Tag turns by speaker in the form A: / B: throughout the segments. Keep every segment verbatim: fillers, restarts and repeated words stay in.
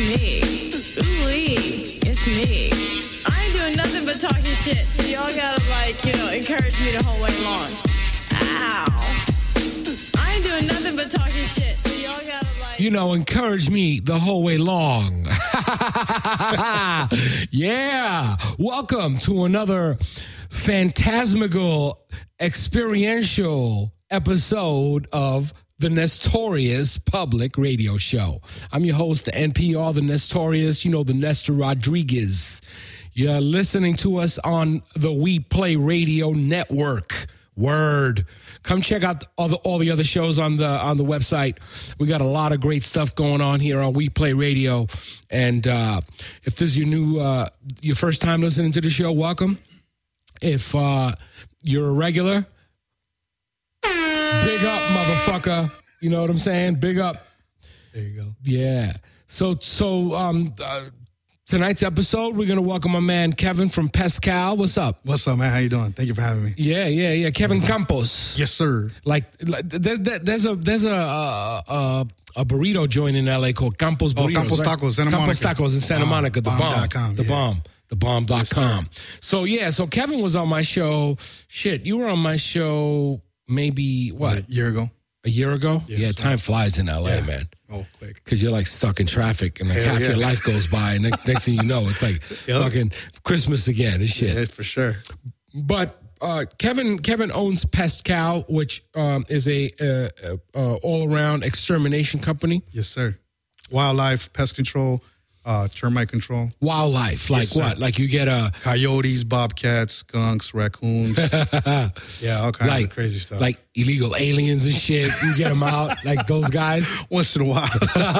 A: me. Ooh-wee, it's me. I ain't doing nothing but talking shit, so y'all gotta, like, you know, encourage me the whole way long. Ow. I ain't doing nothing but talking shit, so y'all gotta, like...
B: You know, encourage me the whole way long. Yeah. Welcome to another phantasmical, experiential episode of the Nestorius Public Radio Show. I'm your host, the N P R, the Nestorius, you know, the Nestor Rodriguez. You're listening to us on the We Play Radio Network. Word. Come check out all the all the other shows on the on the website. We got a lot of great stuff going on here on We Play Radio. And uh, if this is your new uh, your first time listening to the show, welcome. If uh, you're a regular, big up, motherfucker. You know what I'm saying? Big up.
C: There you go.
B: Yeah. So so um, uh, tonight's episode, we're gonna welcome my man Kevin from Pascal. What's up?
C: What's up, man? How you doing? Thank you for having me.
B: Yeah, yeah, yeah. Kevin Campos.
C: Yes, sir.
B: Like, like there, there, there's a there's a a, a burrito joint in L A called Campos Burritos.
C: Oh, Campos
B: right?
C: Tacos, Santa
B: Campos
C: Monica.
B: Tacos in Santa
C: Bomb.
B: Monica. The
C: Bomb
B: bomb.
C: dot com,
B: The
C: yeah.
B: bomb. The bomb dot com.
C: Yes,
B: so yeah, so Kevin was on my show. Shit, you were on my show maybe what
C: A year ago.
B: a year ago?
C: Yes,
B: yeah,
C: sir.
B: time flies in L A,
C: Yeah.
B: man.
C: Oh, quick.
B: Because you're like stuck in traffic and like
C: Hell
B: half
C: yeah.
B: your life goes by, and next, next thing you know, it's like
C: Yep.
B: fucking Christmas again and shit.
C: Yeah, for sure.
B: But uh, Kevin Kevin owns Pascal, which um, is a uh, uh, uh, all around extermination company.
C: Yes, sir. Wildlife, pest control, uh, termite control,
B: Wildlife, like
C: Yes, sir.
B: what? Like you get a
C: coyotes, bobcats, skunks, raccoons. Yeah, all kinds
B: like
C: of crazy stuff.
B: like illegal aliens and shit. You get them out, like those guys.
C: once in a while.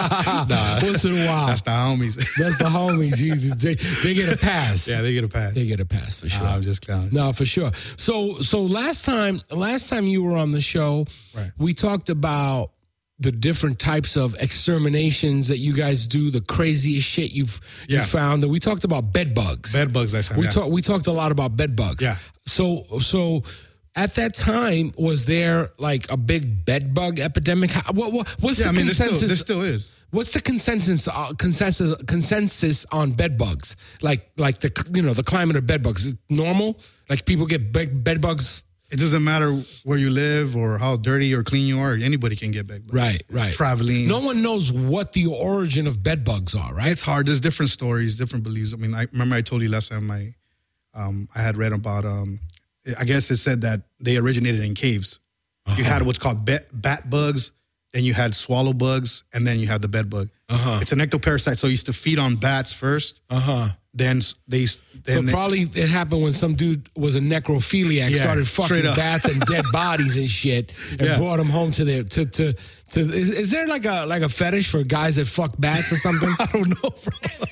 C: Nah,
B: Once in a while,
C: that's the homies.
B: that's the homies. Jesus, they, they get a pass.
C: Yeah, they get a pass.
B: They get a pass for sure.
C: Nah, I'm just clowning.
B: No, for sure. So, so last time, last time you were on the show,
C: Right.
B: we talked about the different types of exterminations that you guys do, the craziest shit you've you
C: Yeah.
B: found. And we talked about bed bugs.
C: Bed bugs last time.
B: we
C: yeah.
B: talked. We talked a lot about bed bugs.
C: Yeah.
B: So, so at that time, was there like a big bed bug epidemic? How, what, what, what's
C: Yeah,
B: the
C: I mean, there still,
B: consensus?
C: there still is.
B: What's the consensus uh, consensus consensus on bed bugs? Like like the you know the climate of bed bugs is it normal? Like people get bed bed bugs.
C: It doesn't matter where you live or how dirty or clean you are. Anybody can get bed bugs.
B: Right, right.
C: Traveling.
B: No one knows what the origin of bed bugs are, right?
C: It's hard. There's different stories, different beliefs. I mean, I remember I told you last time I, um, I had read about. Um, I guess it said that they originated in caves.
B: Uh-huh.
C: You had what's called bat, bat bugs, then you had swallow bugs, and then you had the bed bug.
B: Uh-huh.
C: It's an ectoparasite, so it used to feed on bats first.
B: Uh huh.
C: Then they.
B: So
C: Then they,
B: probably it happened when some dude was a necrophiliac,
C: Yeah,
B: started
C: straight
B: fucking
C: up.
B: bats and dead bodies and shit, and
C: Yeah.
B: brought them home to their to to to. Is, is there like a like a fetish for guys that fuck bats or something?
C: I don't know, bro.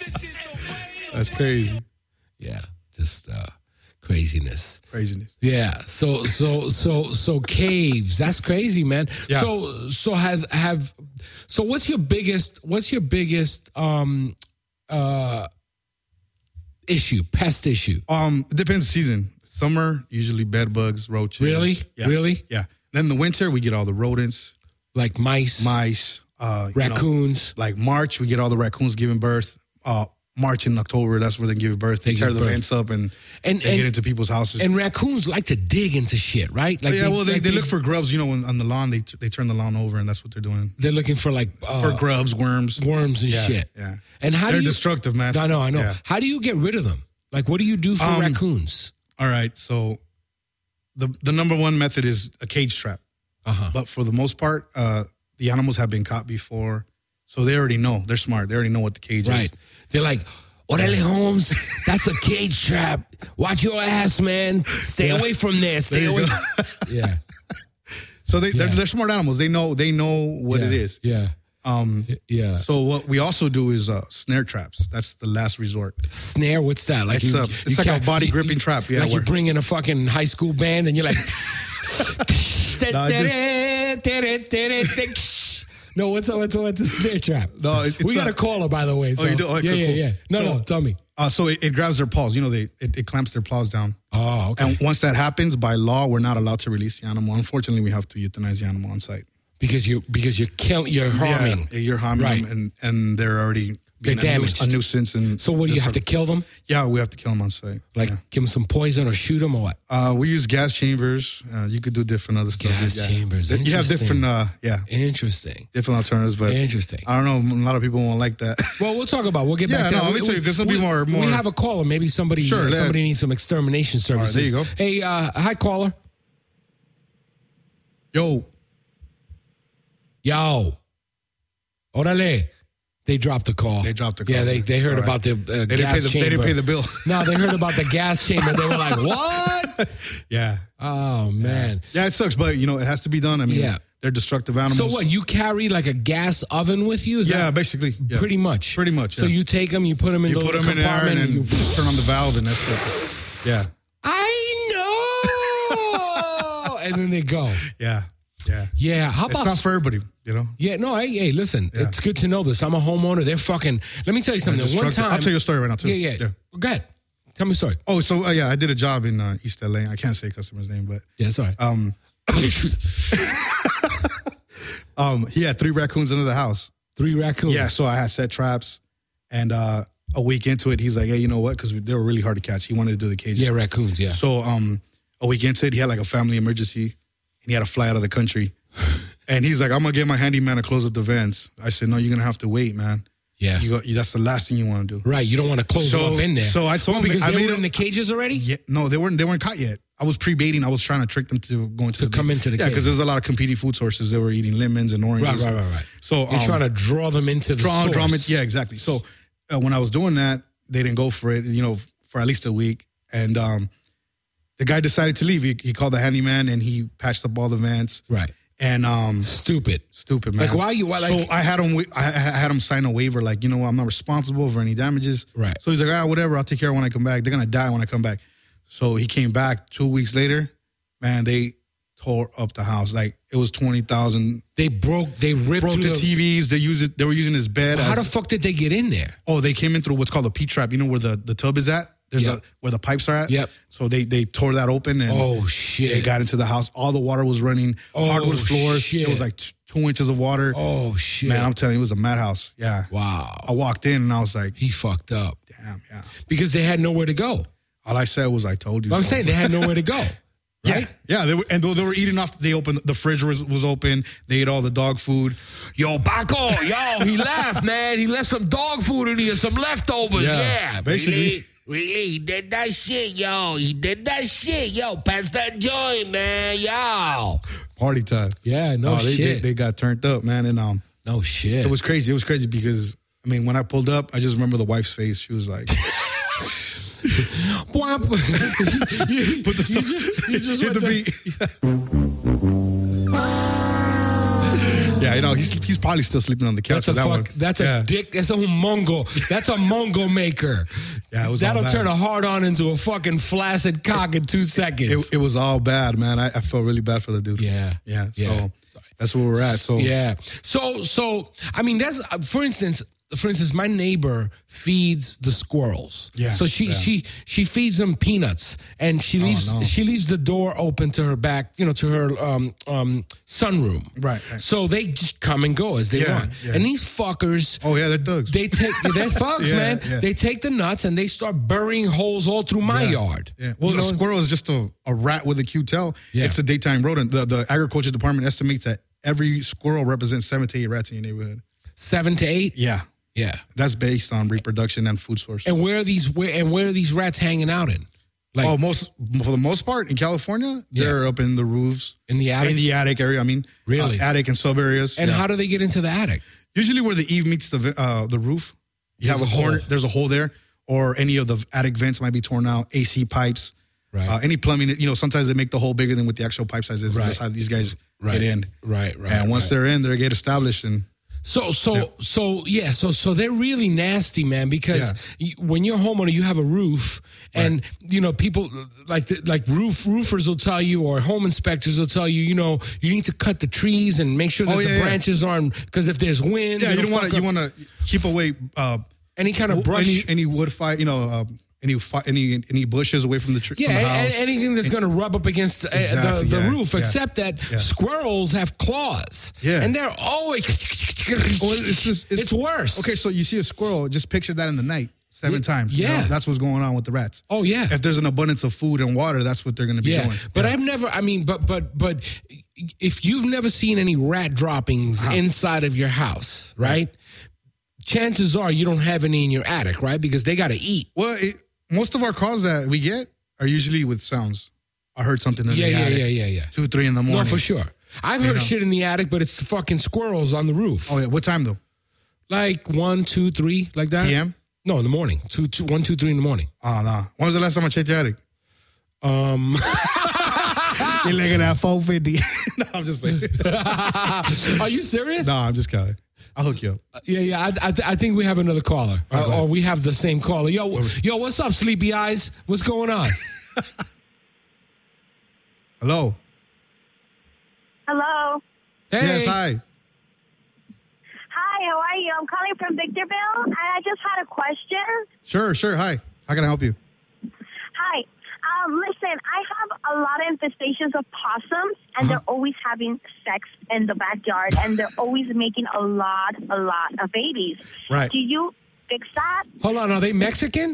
C: That's crazy.
B: Yeah, just uh, craziness.
C: Craziness.
B: Yeah. So so so so caves. That's crazy, man.
C: Yeah.
B: So so have have so what's your biggest what's your biggest um uh issue, pest issue?
C: Um, it depends the season. Summer, usually bed bugs, roaches.
B: Really?
C: Yeah.
B: Really?
C: Yeah. Then the winter, we get all the rodents,
B: Like mice,
C: mice, uh, you know,
B: raccoons.
C: like March, we get all the raccoons giving birth. Uh, March and October, that's where they give birth. They,
B: They
C: tear
B: give
C: the
B: birth.
C: vents up and,
B: And-
C: they
B: and-
C: get into people's houses.
B: And raccoons like to dig into shit, right? Like
C: yeah, well, they,
B: like
C: they look for grubs. You know, when, on the lawn, they they turn the lawn over, and that's what they're doing.
B: they're looking for like uh,
C: For grubs, worms.
B: worms and
C: Yeah,
B: shit.
C: yeah.
B: And how
C: They're
B: do you
C: destructive, man.
B: I know, I know.
C: Yeah.
B: How do you get rid of them? Like, what do you do for
C: Um,
B: raccoons?
C: All right, so the the number one method is a cage trap.
B: Uh huh.
C: But for the most part, uh, the animals have been caught before, so they already know. They're smart. They already know what the cage
B: Right.
C: is.
B: They're like, Orale Holmes, that's a cage trap. Watch your ass, man. Stay
C: Yeah.
B: away from there. Stay
C: There you
B: away.
C: go.
B: Yeah.
C: So they, they're,
B: Yeah.
C: they're smart animals. They know they know what
B: yeah.
C: it is.
B: Yeah.
C: Um,
B: Yeah.
C: so what we also do is uh, snare traps. That's the last resort.
B: Snare, what's that? Like
C: It's
B: you,
C: a-
B: you
C: it's like a
B: can't-
C: body
B: you-
C: gripping
B: you-
C: trap, yeah,
B: Like you
C: where-
B: bring in a fucking high school band and you're like.
C: No, just-
B: No, what's a, what's a, what's a snare trap?
C: No, it- it's
B: we got
C: a-
B: a caller, by the way. So.
C: you do? Oh,
B: yeah,
C: cool,
B: yeah,
C: cool.
B: yeah. No,
C: So-
B: no, tell me.
C: Uh, so it, it grabs their paws. You know, they it, it clamps their paws down.
B: Oh, okay.
C: And once that happens, by law, we're not allowed to release the animal. Unfortunately, we have to euthanize the animal on site.
B: Because you because you're killing, you're harming.
C: Yeah, you're harming
B: Right.
C: them, and and they're already being
B: They're
C: a, nu-
B: damaged.
C: a nuisance. And
B: So what, do you
C: just
B: have to
C: a-
B: kill them?
C: Yeah, we have to kill them on site.
B: Like
C: yeah.
B: give them some poison or shoot them or what?
C: Uh, we use gas chambers. Uh, you could do different other stuff.
B: Gas
C: yeah.
B: chambers.
C: You have
B: Interesting.
C: different, uh, yeah,
B: Interesting.
C: different alternatives, but
B: Interesting.
C: I don't know. A lot of people won't like that.
B: Well, we'll talk about. We'll get
C: Yeah,
B: back to
C: no,
B: that.
C: let me
B: We-
C: tell you, 'cause some
B: we-
C: people are more-
B: We have a caller. Maybe somebody.
C: Sure,
B: uh,
C: let-
B: somebody needs some extermination services.
C: there you go.
B: Hey, uh, hi, caller.
C: Yo,
B: Yo. Orale. They dropped the call.
C: They dropped the call.
B: Yeah, they, they heard
C: It's all
B: about the uh,
C: they didn't,
B: gas
C: pay the,
B: chamber.
C: they didn't pay the bill.
B: No, they heard about the gas chamber. They were like, what?
C: yeah.
B: Oh, man.
C: Yeah, it sucks, but, you know, it has to be done. I mean,
B: Yeah.
C: they're destructive animals.
B: So what, you carry like a gas oven with you? Is
C: Yeah,
B: that
C: basically. Yeah.
B: pretty much?
C: Pretty much,
B: So
C: yeah.
B: you take them, you put them in
C: You
B: the
C: put
B: little
C: them in there
B: compartment.
C: and then
B: you,
C: you turn on the valve and that's it. Yeah.
B: I know. And then they go.
C: Yeah. Yeah.
B: Yeah. How
C: It's
B: about
C: not for everybody, you know?
B: Yeah, no, hey, hey, listen,
C: Yeah.
B: it's good to know this. I'm a homeowner. They're fucking, let me tell you something. One
C: Destructive.
B: time.
C: I'll tell you a story right now, too.
B: Yeah, yeah. Go ahead. Tell me a story.
C: Oh, so, uh, yeah, I did a job in uh, East L A. I can't say a customer's name, but
B: Yeah, sorry.
C: um, um, he had three raccoons under the house.
B: Three raccoons.
C: Yeah, so I had set traps, and uh, a week into it, he's like, hey, you know what? Because they were really hard to catch. He wanted to do the cages.
B: Yeah, raccoons, yeah.
C: So um, a week into it, he had like a family emergency, and he had to fly out of the country. And he's like, I'm going to get my handyman to close up the vents. I said, no, you're going to have to wait, man.
B: Yeah.
C: You go, that's the last thing you want to do.
B: Right, you don't want to close
C: So-
B: them up in there.
C: so I told
B: Well,
C: him-
B: because
C: I
B: they
C: made
B: were
C: him-
B: in the cages already?
C: Yeah, no, they weren't. They weren't caught yet. I was pre-baiting. I was trying to trick them to go into
B: To
C: the
B: come into the
C: yeah,
B: cage.
C: because there's a lot of competing food sources. They were eating lemons and
B: Right,
C: oranges.
B: right, right, right.
C: So
B: You're
C: um,
B: trying to draw them into the
C: draw,
B: source.
C: draw them in- yeah, exactly. So uh, when I was doing that, they didn't go for it. You know, for at least a week, and um, the guy decided to leave. He, he called the handyman and he patched up all the vents.
B: Right.
C: And um,
B: Stupid.
C: stupid man.
B: Like, why you- why, like-
C: so I had him. wa- I I had him sign a waiver, like, you know what, I'm not responsible for any damages.
B: Right.
C: So he's like, ah, whatever. I'll take care of it when I come back. They're gonna die when I come back. So he came back two weeks later. Man, they tore up the house. Like it was twenty thousand.
B: They broke, they ripped
C: Broke
B: through
C: the T Vs. They use it. They were using his bed.
B: How
C: as-
B: the fuck did they get in there?
C: Oh, they came in through what's called a P trap. You know where the, the tub is at? There's
B: Yep.
C: a where the pipes are at.
B: Yep.
C: So they they tore that open and
B: Oh, shit.
C: they got into the house. All the water was running.
B: Oh,
C: Hardwood floors.
B: shit.
C: It was like t- two inches of water.
B: Oh, shit.
C: Man, I'm telling you, it was a madhouse. Yeah. I
B: Wow.
C: walked in and I was like,
B: He fucked up.
C: damn, yeah.
B: Because they had nowhere to go.
C: All I said was, I told you.
B: But I'm
C: so.
B: saying they had nowhere to go.
C: Yeah,
B: Right?
C: yeah. They were, and though they were eating off, they opened the fridge was, was open. They ate all the dog food.
B: Yo, Paco, yo, he left, man. He left some dog food in here, some leftovers.
C: Yeah,
B: Yeah,
C: basically.
B: Really, really, he did that shit, yo. He did that shit, yo. Pass that joint, man, yo.
C: Party time.
B: Yeah, no
C: Oh, they,
B: shit.
C: They, they got turned up, man, and um,
B: no shit.
C: it was crazy. It was crazy because I mean, when I pulled up, I just remember the wife's face. She was like,
B: Whomp. you,
C: "Put the
B: you just, you just
C: hit
B: went
C: the
B: to-
C: beat." Yeah, you know, he's he's probably still sleeping on the couch.
B: That's a
C: for that
B: fuck.
C: one.
B: That's a
C: yeah.
B: dick. That's a mongo. That's a mongo maker.
C: Yeah, it was all
B: That'll
C: bad.
B: turn a hard on into a fucking flaccid cock in two seconds.
C: It, it was all bad, man. I, I felt really bad for the dude.
B: yeah.
C: yeah.
B: Yeah.
C: So that's where we're at. So
B: Yeah. So, so I mean, that's uh, for instance. For instance, my neighbor feeds the squirrels.
C: Yeah,
B: So she
C: yeah.
B: she she feeds them peanuts, and she leaves
C: no.
B: she leaves the door open to her back, you know, to her um um sunroom.
C: Right, right.
B: So they just come and go as they
C: Yeah,
B: want.
C: yeah.
B: And these fuckers.
C: Oh yeah, they're thugs.
B: They take they're thugs,
C: Yeah,
B: man.
C: yeah.
B: They take the nuts and they start burying holes all through my
C: Yeah,
B: yard.
C: Yeah. Well,
B: You
C: a
B: know?
C: squirrel is just a, a rat with a cute tail.
B: Yeah.
C: It's a daytime rodent. The, the agriculture department estimates that every squirrel represents seven to eight rats in your neighborhood.
B: Seven to eight.
C: Yeah.
B: Yeah.
C: That's based on reproduction and food source.
B: And where are these where and where are these rats hanging out in? Like
C: oh, most for the most part in California,
B: Yeah.
C: they're up in the roofs,
B: in the attic.
C: in the attic area. I mean,
B: Really?
C: uh, attic and sub areas.
B: and
C: Yeah.
B: how do they get into the attic?
C: Usually where the eave meets the vi- uh, the roof, you
B: There's
C: have a,
B: a
C: corner.
B: hole.
C: There's a hole there, or any of the attic vents might be torn out. A C pipes,
B: Right.
C: Uh, any plumbing. You know, sometimes they make the hole bigger than what the actual pipe size is.
B: Right.
C: That's how these guys
B: Right.
C: get in.
B: Right, right.
C: And once
B: right.
C: they're in, they get established and.
B: So so
C: Yeah.
B: so yeah, so so they're really nasty, man. Because you, when you're a homeowner, you have a roof, and you know people like the, like roof roofers will tell you, or home inspectors will tell you, you know, you need to cut the trees and make sure that
C: Oh,
B: the
C: yeah, yeah.
B: branches aren't, because if there's wind,
C: Yeah, you
B: it'll
C: don't want
B: fuck
C: to. You
B: up
C: want to keep away uh,
B: any kind of brush.
C: any any wood fire. You know, uh, any fi- any any bushes away from the tree.
B: Yeah,
C: from the
B: and,
C: house.
B: and anything that's going to rub up against uh,
C: Exactly,
B: the, the
C: yeah,
B: roof,
C: yeah,
B: except that
C: yeah.
B: squirrels have claws.
C: Yeah.
B: And they're always.
C: Well, it's, just,
B: it's worse.
C: Okay, so you see a squirrel, just picture that in the night seven
B: Yeah,
C: times. You
B: yeah.
C: know, that's what's going on with the rats.
B: Oh, yeah.
C: If there's an abundance of food and water, that's what they're going to be
B: Yeah,
C: doing.
B: but
C: Yeah.
B: I've never. I mean, but but but if you've never seen any rat droppings
C: Uh-huh.
B: inside of your house, right? Chances are you don't have any in your attic, right? Because they got to eat.
C: Well, it, most of our calls that we get are usually with sounds. I heard something in
B: Yeah,
C: the
B: yeah,
C: attic.
B: yeah, yeah, yeah.
C: Two, three in the morning.
B: No, for sure. I've heard
C: know.
B: shit in the attic, but it's fucking squirrels on the roof.
C: Oh, yeah. What time, though?
B: Like one, two, three, like that.
C: P M?
B: No, in the morning. Two, two, one, two, three in the morning.
C: Oh, no. When was the last time I checked your attic?
B: Um,
C: You're looking at four fifty. No, I'm just playing.
B: are you serious?
C: No, I'm just kidding. I'll hook you up.
B: Yeah, yeah. I, I, th- I think we have another caller,
C: All right, go
B: uh, or
C: ahead.
B: we have the same caller. Yo, yo, what's up, sleepy eyes? What's going on?
C: Hello.
D: Hello.
B: Hey.
C: Yes, hi.
D: Hi, how are you? I'm calling from Victorville, and I just had a question.
C: Sure, sure. Hi. How can I help you?
D: Hi. Um, listen, I have a lot of infestations of possums, and they're always having sex in the backyard, and they're always making a lot, a lot of babies.
C: Right.
D: Do you fix that?
B: Hold on, are they Mexican?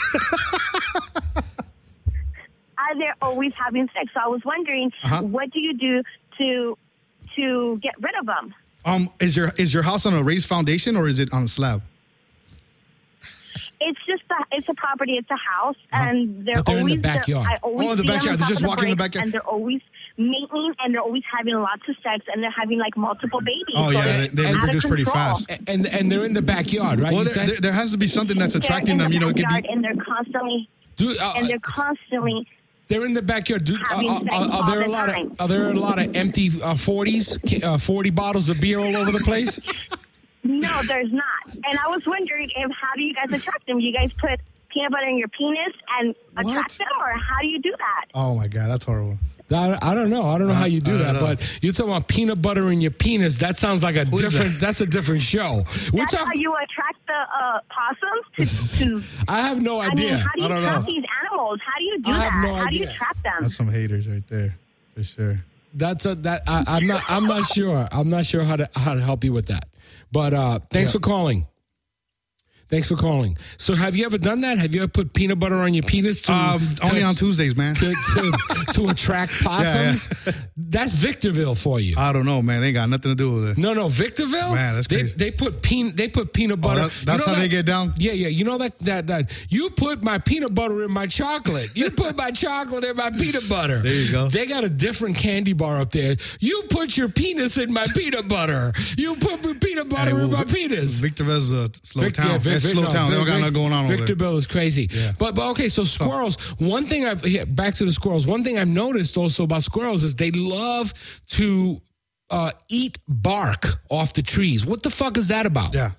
D: Are they always having sex? So I was wondering,
C: Uh-huh.
D: what do you do to to get rid of them?
C: Um, is your is your house on a raised foundation or is it on a slab?
D: It's just a, it's a property, it's a house, and they're
B: But they're in the
D: always
B: backyard.
D: I always
C: Oh, in the
D: see them
C: backyard.
D: on
C: They're
D: top
C: just
D: of the
C: walking in the
D: bricks,
C: backyard.
D: and they're always mating, and they're always having lots of sex, and they're having like multiple babies.
C: Oh,
D: So
C: yeah,
D: it's
C: they- they
D: out of
C: reproduce pretty
D: control.
C: fast.
B: And and they're in the backyard, right?
C: Well,
B: you
C: there,
B: said?
C: there, there has to be something that's
D: They're
C: attracting
D: in
C: them.
D: the
C: You know, it could
D: backyard,
C: be.
D: and they're constantly
B: Do, uh,
D: and they're constantly.
B: they're in the backyard. Do, uh,
D: having
B: uh,
D: sex
B: are, are
D: all
B: there a
D: the
B: lot
D: time.
B: of are there a lot of empty uh, forties, uh, forty bottles of beer all over the place?
D: No, there's not. And I was wondering, if how do you guys attract them? You guys put peanut butter in your penis and
C: What?
D: attract them, or how do you do that?
C: Oh my God, that's horrible.
B: I, I don't know. I don't know how you do
C: I
B: that,
C: don't know.
B: but you're talking about peanut butter in your penis. That sounds like a
C: Who is
B: different.
C: that?
B: That's a different show. We're
D: That's how
B: talking.
D: you attract the uh, possums to. to
B: I have no
D: I
B: idea.
D: mean, how do you
C: I don't
D: trap
C: know.
D: these animals? How do you do
B: I have
D: that?
B: no
D: how do you
B: idea.
D: trap them?
C: That's some haters right there, for sure.
B: That's a that I, I'm not. I'm not sure. I'm not sure how to how to help you with that. But uh, thanks
C: Yeah.
B: for calling. Thanks for calling. So, have you ever done that? Have you ever put peanut butter on your penis to
C: Um,
B: to,
C: only on Tuesdays, man.
B: to, to, to attract possums? That's Victorville for you.
C: I don't know, man. They ain't got nothing to do with it.
B: No, no, Victorville.
C: Man, that's
B: they,
C: crazy.
B: They put peanut. They put peanut
C: Oh,
B: butter.
C: that- that's
B: You know
C: how they
B: that-
C: get down?
B: Yeah, yeah. You know that that that you put my peanut butter in my chocolate. You put my chocolate in my peanut butter.
C: There you go.
B: They got a different candy bar up there. You put your penis in my peanut butter. You put my peanut butter
C: Hey,
B: in
C: well,
B: my penis.
C: Victorville's a slow
B: Vic-
C: town.
B: yeah, Vic-
C: That's
B: Vic-
C: slow
B: no,
C: town. They don't
B: Vic-
C: got nothing going on over there.
B: Victorville is crazy.
C: Yeah.
B: But but okay, so squirrels. One thing I've yeah, back to the squirrels. One thing I've noticed also about squirrels is they love to uh, eat bark off the trees. What the fuck is that about?
C: Yeah.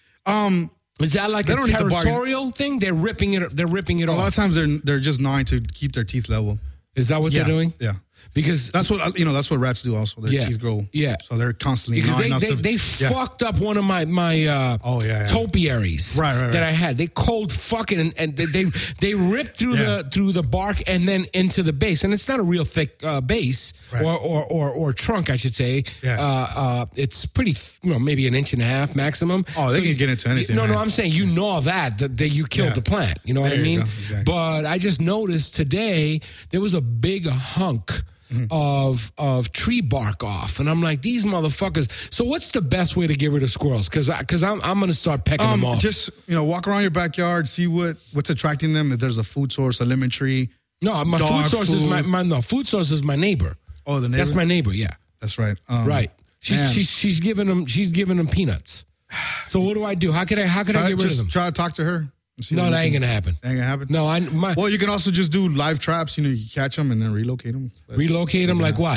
C: Um,
B: Is that like
C: They
B: a
C: don't eat the bark.
B: territorial thing? They're ripping it. They're ripping it
C: a lot of
B: off.
C: times they're they're just gnawing to keep their teeth level.
B: Is that what
C: yeah.
B: they're doing?
C: Yeah.
B: Because
C: That's what you know. That's what rats do. Also, their
B: Yeah.
C: teeth grow.
B: Yeah.
C: So they're constantly
B: because they
C: gnawing.
B: they,
C: us to-
B: they
C: yeah.
B: fucked up one of my my uh,
C: Oh, yeah, yeah.
B: topiaries
C: Right, right, right.
B: that I had. They cold fucking and, and they, they they ripped through
C: Yeah.
B: the through the bark and then into the base, and it's not a real thick uh, base
C: Right.
B: or, or or or trunk, I should say.
C: Yeah.
B: Uh, uh, it's pretty, th- you know, maybe an inch and a half maximum.
C: Oh, they can
B: you-
C: get into anything,
B: No, no,
C: man.
B: I'm saying you gnaw that that, that you killed
C: Yeah.
B: the plant. You know what
C: There
B: I
C: you
B: mean?
C: go. Exactly.
B: But I just noticed today there was a big hunk.
C: Mm-hmm.
B: Of of tree bark off, and I'm like, these motherfuckers. So what's the best way to get rid of squirrels? Because because I'm I'm gonna start pecking
C: Um,
B: them off.
C: just you know, walk around your backyard, see what what's attracting them. If there's a food source, a lemon tree.
B: no, my
C: dog
B: food source is my,
C: food.
B: my no food source is my neighbor.
C: Oh, the neighbor.
B: That's my neighbor. Yeah,
C: That's right. Um,
B: right. She's
C: man.
B: she's she's giving them she's giving them peanuts. So what do I do? How could I how could I
C: Try,
B: get rid
C: just
B: of them?
C: try to talk to her. and see
B: No,
C: what
B: that
C: you
B: ain't
C: can-
B: gonna happen.
C: Ain't gonna happen.
B: No, I my
C: Well, you can also just do live traps. You know, you catch them and then relocate them.
B: relocate them like what?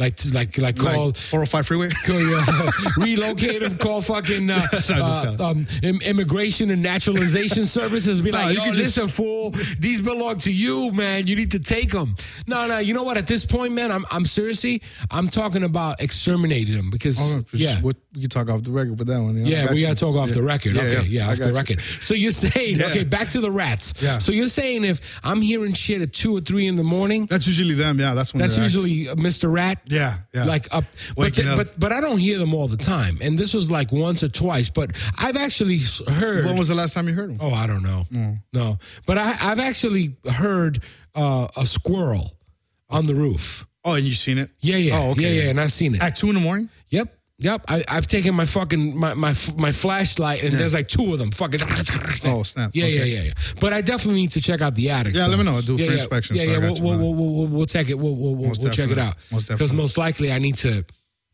B: Like, like, like, call
C: Like four oh five freeway.
B: Call, uh, relocate them. Call fucking uh, uh, um, im- immigration and naturalization services. Be
C: No,
B: like,
C: you
B: yo,
C: can just-
B: listen, fool, these belong to you, man. You need to take them. No, no, you know what? At this point, man, I'm, I'm seriously, I'm talking about exterminating them because,
C: Oh,
B: yeah.
C: What, we can talk off the record with that one. you know? I
B: Yeah,
C: got
B: we
C: you.
B: got to talk off
C: Yeah.
B: the record.
C: Yeah,
B: okay,
C: yeah,
B: yeah,
C: I
B: off
C: got
B: the
C: you.
B: record. So you're saying,
C: Yeah.
B: okay, back to the rats.
C: Yeah.
B: So you're saying if I'm hearing shit at two or three in the morning,
C: That's usually them. Yeah, that's when.
B: that's
C: they're
B: usually uh, Mister Rat.
C: active. Yeah, yeah.
B: Like up, but,
C: Waking
B: the-
C: up.
B: but but I don't hear them all the time, and this was like once or twice. But I've actually s- heard.
C: When was the last time you heard them?
B: oh, I don't know,
C: Mm.
B: no. But I, I've actually heard uh, a squirrel on the roof.
C: Oh, and you seen it?
B: Yeah, yeah,
C: Oh, okay.
B: yeah, yeah, and I've seen it.
C: At two in the morning.
B: Yep. Yep, I, I've taken my fucking my my, f- my flashlight and
C: Yeah.
B: there's like two of them. Fucking.
C: Oh, snap.
B: Yeah, yeah,
C: Okay.
B: yeah, yeah. But I definitely need to check out the attic.
C: Yeah,
B: so.
C: let me know. Do a
B: yeah,
C: free
B: yeah,
C: inspection,
B: Yeah,
C: so I
B: yeah.
C: got
B: We'll,
C: you,
B: we'll,
C: man.
B: we'll, we'll, we'll check it. We'll we'll, we'll,
C: Most
B: we'll check it
C: definitely.
B: out.
C: Most
B: Because
C: definitely.
B: most likely I need to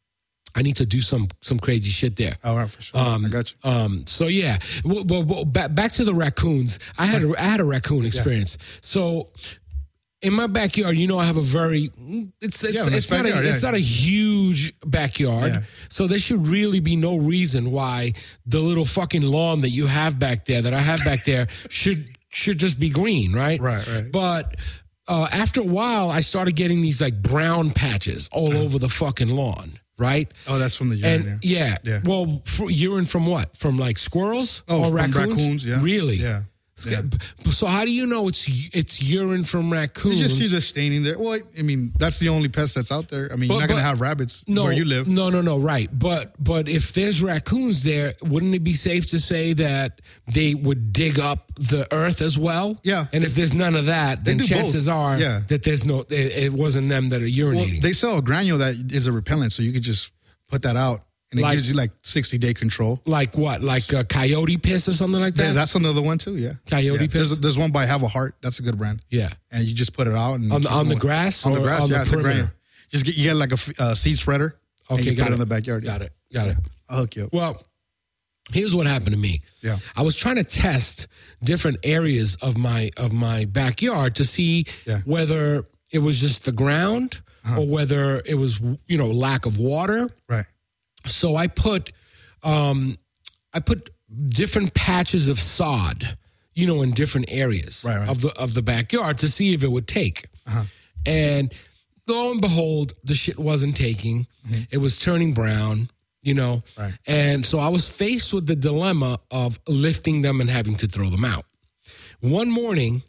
B: I need to do some some crazy shit there.
C: All right, for sure.
B: Um,
C: I got you.
B: Um, so yeah, well, well, well, back, back to the raccoons. I had a, I had a raccoon experience. So in my backyard, you know, I have a very it's it's
C: Yeah, nice
B: it's not
C: backyard,
B: a it's
C: yeah.
B: not a huge backyard.
C: Yeah.
B: So there should really be no reason why the little fucking lawn that you have back there that I have back there should should just be green, right?
C: Right, right.
B: But uh, after a while, I started getting these like brown patches all over the fucking lawn, right?
C: Oh, that's from the urine.
B: And
C: yeah.
B: yeah,
C: Yeah.
B: well, for, urine from what? From like squirrels
C: Oh,
B: or
C: from
B: raccoons?
C: raccoons, yeah.
B: Really?
C: Yeah. Yeah.
B: So how do you know it's it's urine from
C: You
B: raccoons?
C: just see the staining there. Well, I mean, that's the only pest that's out there. I mean,
B: But-
C: you're not going to
B: but-
C: have rabbits
B: no,
C: where you live.
B: No, no, no, right. But but if there's raccoons there, wouldn't it be safe to say that they would dig up the earth as well?
C: Yeah.
B: And if there's none of that, then
C: do both.
B: chances are
C: Yeah.
B: that there's no. It, it wasn't them that are
C: Well,
B: urinating.
C: they sell a granule that is a repellent, so you could just put that out, and it
B: Like-
C: gives you like sixty day control.
B: like what? Like uh, coyote piss or something like
C: Yeah,
B: that?
C: that's another one too. Yeah,
B: Coyote
C: yeah.
B: piss?
C: There's, there's one by Have a Heart. That's a good brand.
B: yeah.
C: And you just put it out and
B: On the-
C: just
B: on the
C: one-
B: grass
C: on the
B: or
C: grass.
B: on the
C: yeah, it's a
B: perimeter?
C: granule. Just get you get like a f- uh, seed spreader. and
B: Okay,
C: you
B: got
C: put
B: it.
C: it in the backyard.
B: Got
C: yeah.
B: it. Got it.
C: I'll hook you up.
B: Well, here's what happened to me.
C: Yeah.
B: I was trying to test different areas of my of my backyard to see
C: Yeah.
B: whether it was just the ground or whether it was, you know, lack of water.
C: Right.
B: So I put um I put different patches of sod, you know, in different areas
C: Right, right.
B: of the of the backyard to see if it would take. And lo and behold, the shit wasn't taking. It was turning brown, you know.
C: Right.
B: And so I was faced with the dilemma of lifting them and having to throw them out. One morning,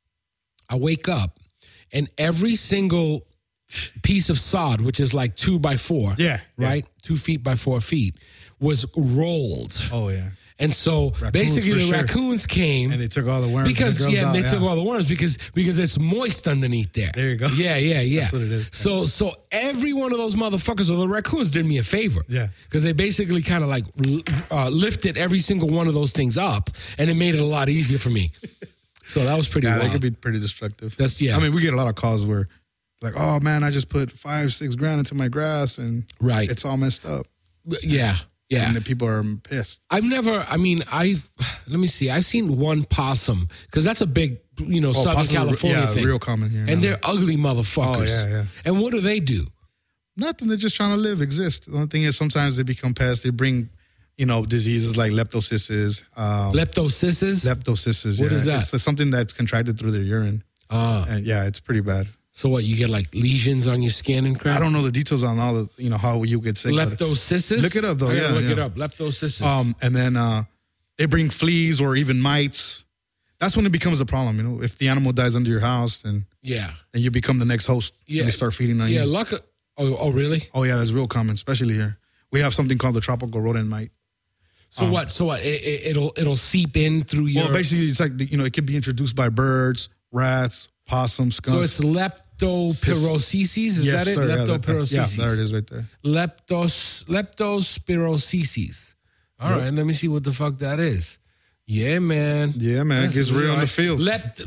B: I wake up and every single piece of sod, which is like two by four,
C: Yeah, yeah.
B: right? Two feet by four feet, was rolled.
C: Oh yeah.
B: And so
C: Raccoons,
B: basically
C: for
B: the
C: sure.
B: raccoons came
C: And they took all the worms.
B: because
C: and the
B: yeah,
C: grubs
B: they
C: out,
B: took
C: yeah.
B: all the worms because because it's moist underneath there.
C: There you go.
B: Yeah, yeah, yeah.
C: That's what it is.
B: So so every one of those motherfuckers or the raccoons did me a favor.
C: Yeah.
B: Because they basically kind of like uh, lifted every single one of those things up, and it made it a lot easier for me. So that was pretty
C: Yeah,
B: wild.
C: they could be pretty destructive.
B: That's- yeah.
C: I mean, we get a lot of calls where, like, oh man, I just put five, six grand into my grass and
B: Right.
C: it's all messed up.
B: yeah, yeah.
C: And the people are pissed.
B: I've never. I mean, I've. Let me see. I've seen one possum because that's a big, you know, Southern
C: possums are-
B: California
C: yeah,
B: thing.
C: real common here.
B: And
C: now.
B: they're ugly motherfuckers.
C: Oh, yeah, yeah.
B: And what do they do?
C: Nothing. They're just trying to live, exist. The only thing is sometimes they become pests. They bring, you know, diseases like leptocysts. Um,
B: Leptocysts.
C: leptocysts.
B: What
C: yeah.
B: is that?
C: It's just something that's contracted through their urine.
B: Ah.
C: And yeah, it's pretty bad.
B: So what? You get like lesions on your skin and crap.
C: I don't know the details on all the, you know, how you get sick. but-
B: Leptocysts.
C: Look it up, though.
B: I gotta
C: Yeah,
B: look
C: yeah.
B: it up. Leptocysts.
C: Um, and then uh, they bring fleas or even mites. That's when it becomes a problem. You know, if the animal dies under your house, then
B: yeah.
C: then you become the next host.
B: Yeah.
C: And they start feeding on
B: Yeah.
C: you.
B: Luck. Oh, oh, really?
C: Oh yeah, that's real common, especially here. We have something called the tropical rodent mite.
B: So what? So what? It, it, it'll it'll seep in through your.
C: Well, basically, it's like you know, it could be introduced by birds, rats, possums, skunks.
B: so it's leptospirosis. Is
C: yes,
B: that it?
C: sir. Yeah, that-
B: Leptospirosis.
C: Yeah, there it is, right there.
B: Leptos leptospirosis. All right, let me see what the fuck that is. Yeah, man.
C: Yeah, man, it
B: This
C: gets
B: is
C: real in the
B: right.
C: field.
B: Lept,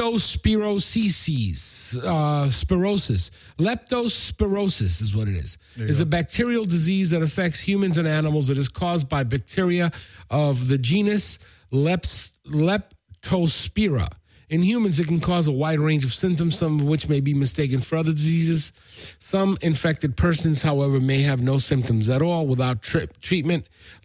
B: leptospirosis, uh, spirosis. Leptospirosis is what it is. It's a bacterial disease that affects humans and animals. It is caused by bacteria of the genus Leps, Leptospira. In humans, it can cause a wide range of symptoms, some of which may be mistaken for other diseases. Some infected persons, however, may have no symptoms at all without tri- treatment.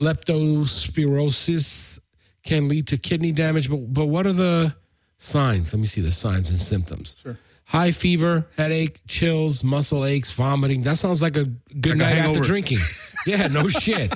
B: Leptospirosis can lead to kidney damage. But, but what are the signs? Let me see the signs and symptoms.
C: Sure.
B: High fever, headache, chills, muscle aches, vomiting. That sounds like a good
C: Like a
B: night after
C: hangover.
B: drinking. Yeah, no shit.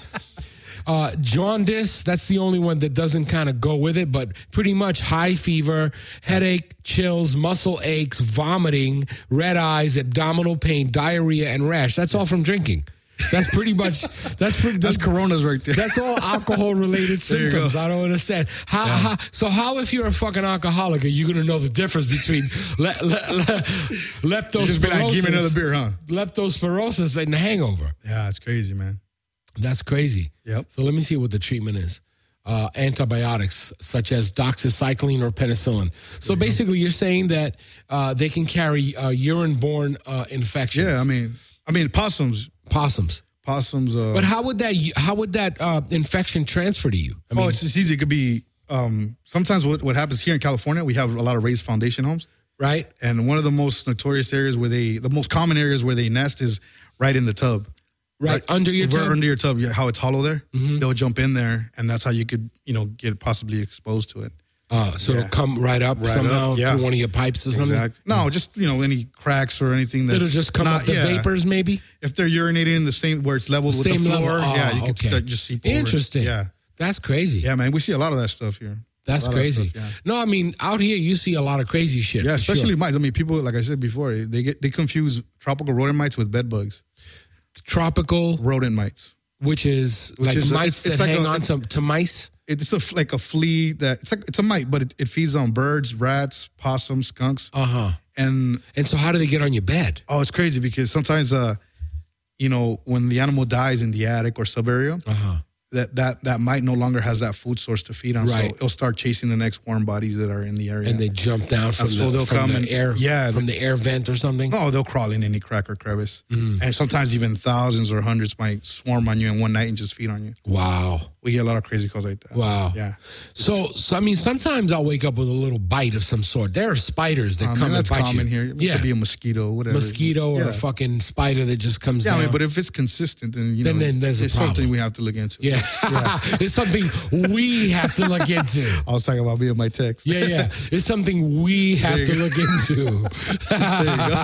B: Uh, jaundice, that's the only one that doesn't kind of go with it, but pretty much high fever, headache, chills, muscle aches, vomiting, red eyes, abdominal pain, diarrhea, and rash. That's all from drinking. That's pretty much, that's pretty,
C: That's Corona's right there.
B: That's all alcohol-related
C: There you
B: symptoms.
C: go.
B: I don't understand. How,
C: Yeah.
B: how, so how, if you're a fucking alcoholic, are you going to know the difference between le, le, le, leptospirosis,
C: Just be like, give me another beer, huh?
B: leptospirosis and the hangover?
C: Yeah, it's crazy, man.
B: That's crazy.
C: Yep.
B: So let me see what the treatment is. Uh, antibiotics such as doxycycline or penicillin. So basically, you're saying that uh, they can carry uh, urine-borne uh, infections.
C: Yeah, I mean, I mean, possums,
B: possums.
C: possums. Uh,
B: But how would that how would that uh, infection transfer to you? I
C: oh, it's just easy. It could be. Um, sometimes what what happens here in California, we have a lot of raised foundation homes,
B: right?
C: and one of the most notorious areas where they, the most common areas where they nest is right in the tub.
B: Right, under your
C: Right
B: tub?
C: under your tub, yeah, how it's hollow there. They'll jump in there, and that's how you could, you know, get possibly exposed to it.
B: Uh, so
C: Yeah.
B: it'll come right up
C: Right
B: somehow
C: up, yeah.
B: through one of your pipes or something?
C: Exactly. No, just, you know, any cracks or anything that's
B: It'll just come
C: not,
B: up the
C: yeah.
B: vapors maybe?
C: If they're urinating in the same where it's leveled with
B: Same
C: the
B: level?
C: floor,
B: Oh,
C: yeah, you can
B: okay.
C: start just seep over it.
B: Interesting.
C: Yeah,
B: That's crazy.
C: yeah, man. We see a lot of that stuff here.
B: That's
C: A lot of
B: crazy.
C: stuff, yeah.
B: No, I mean, out here you see a lot of crazy shit.
C: Yeah,
B: for sure.
C: especially mites. I mean, people, like I said before, they get they confuse tropical rodent mites with bed bugs.
B: tropical,
C: Rodent mites.
B: which is
C: Which
B: like
C: is-
B: mice
C: it's- it's
B: that
C: like
B: hang
C: a-
B: on to, to mice.
C: It's a f- like a flea that it's like it's a mite, but it, it feeds on birds, rats, possums, skunks,
B: Uh huh.
C: and
B: And so, how do they get on your bed?
C: oh, it's crazy because sometimes, uh, you know, when the animal dies in the attic or sub area,
B: Uh huh.
C: that that that mite no longer has that food source to feed on,
B: Right.
C: so it'll start chasing the next warm bodies that are in the area.
B: And they jump down from
C: And so
B: the,
C: they'll
B: from
C: come
B: the
C: and-
B: air,
C: yeah,
B: from the air vent or something.
C: No, they'll crawl in any crack or crevice.
B: Mm.
C: And sometimes even thousands or hundreds might swarm on you in one night and just feed on you.
B: Wow.
C: We get a lot of crazy calls like that.
B: Wow.
C: Yeah.
B: So, so I mean, sometimes I'll wake up with a little bite of some sort. There are spiders that
C: Um,
B: come
C: and
B: and
C: that's
B: bite
C: common
B: you.
C: here. It
B: Yeah,
C: could be a mosquito, whatever.
B: mosquito or
C: yeah.
B: a fucking spider that just comes
C: Yeah, I
B: down.
C: mean, but if it's consistent, then, you
B: Then-
C: know,
B: then there's a
C: it's
B: problem.
C: something we have to look into.
B: yeah, it's something we have to look into.
C: I was talking about me and my text.
B: Yeah, yeah. It's something we have
C: There
B: to
C: you
B: look into.
C: There you go.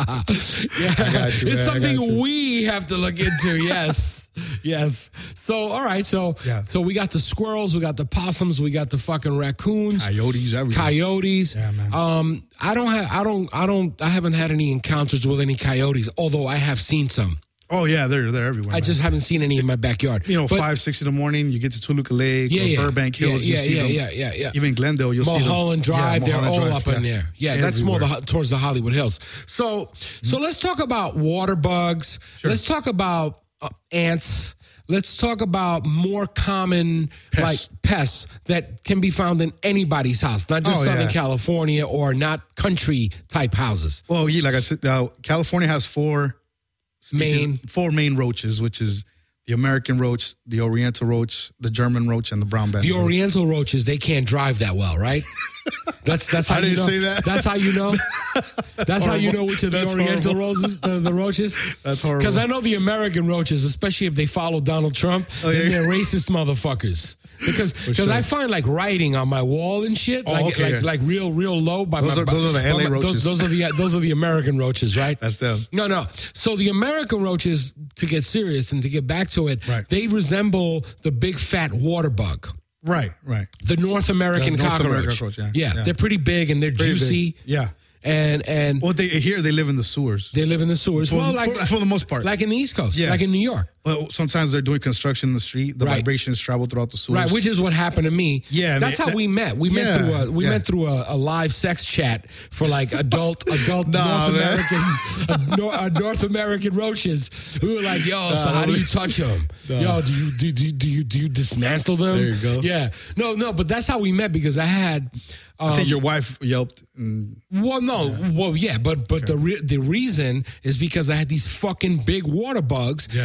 B: Yeah.
C: I got you,
B: It's
C: man. I got
B: something
C: you.
B: we have to look into. Yes. Yes. So, all right. So,
C: Yeah.
B: so we got the squirrels, we got the possums, we got the fucking raccoons,
C: Coyotes, everything.
B: coyotes.
C: Yeah, man.
B: Um, I don't have, I don't, I don't, I haven't had any encounters with any coyotes, although I have seen some.
C: Oh, yeah, they're, they're everywhere.
B: I
C: man.
B: just haven't seen any in my backyard.
C: you know,
B: But-
C: five, six in the morning, you get to Toluca Lake
B: Yeah,
C: or
B: yeah.
C: Burbank Hills,
B: Yeah,
C: you see
B: yeah,
C: them.
B: yeah, yeah, yeah.
C: Even Glendale, you'll see them.
B: Mulholland Drive,
C: Yeah,
B: they're
C: Mulholland
B: all
C: Drive,
B: up in
C: yeah.
B: there. Yeah, that's more
C: Everywhere.
B: the, towards the Hollywood Hills. So, so let's talk about water bugs. Let's talk about uh, ants. Let's talk about more common
C: Pests.
B: like pests that can be found in anybody's house, not just
C: Oh,
B: Southern
C: yeah.
B: California or not country type houses.
C: Well, yeah, like I said, uh, California has four species-
B: Main.
C: four main roaches, which is the American roach, the Oriental roach, the German roach, and the brown banded
B: The
C: roach.
B: Oriental roaches, they can't drive that well, right? That's that's how
C: I
B: you
C: didn't
B: know.
C: say that.
B: That's how you know. That's, how you
C: horrible.
B: know which of the
C: That's
B: Oriental
C: horrible.
B: roses, the, the roaches.
C: That's horrible.
B: Because I know the American roaches, especially if they follow Donald Trump,
C: Oh, yeah.
B: then they're racist motherfuckers. Because because
C: sure.
B: I find like writing on my wall and shit,
C: Oh,
B: like
C: okay,
B: like
C: yeah.
B: like real real low. By
C: Those
B: my,
C: are- those are the L A
B: by my- those-
C: roaches.
B: Those, are the those are the American roaches, right?
C: That's them.
B: No, no. So the American roaches, to get serious and to get back to it,
C: Right.
B: they resemble the big fat water bug.
C: Right, right.
B: The North American
C: The North
B: cockroach.
C: American cockroach, yeah.
B: yeah,
C: Yeah.
B: they're pretty big and they're
C: Pretty big.
B: juicy.
C: Yeah.
B: And and
C: Well, they here they live in the sewers.
B: they live in the sewers.
C: For-
B: well, like,
C: for- for the most part.
B: like in the East Coast,
C: Yeah.
B: like in New York,
C: But sometimes they're doing construction in the street. The
B: Right.
C: vibrations travel throughout the sewers.
B: right? Which is what happened to me.
C: Yeah,
B: that's
C: they-
B: how
C: that-
B: we met. We met
C: Yeah,
B: through a we
C: yeah.
B: met through a, a live sex chat for like adult adult
C: Nah,
B: North
C: man.
B: American uh, Nor- uh, North American roaches who were like, yo, so how do you touch them?
C: Nah.
B: Yo, do you do, do do you do you dismantle them?
C: There you go.
B: Yeah, no, no, but that's how we met because I had. Um,
C: I think your wife yelped. And,
B: Well, no, well, yeah, but but the re- the reason is because I had these fucking big water bugs,
C: Yeah.
B: and I'd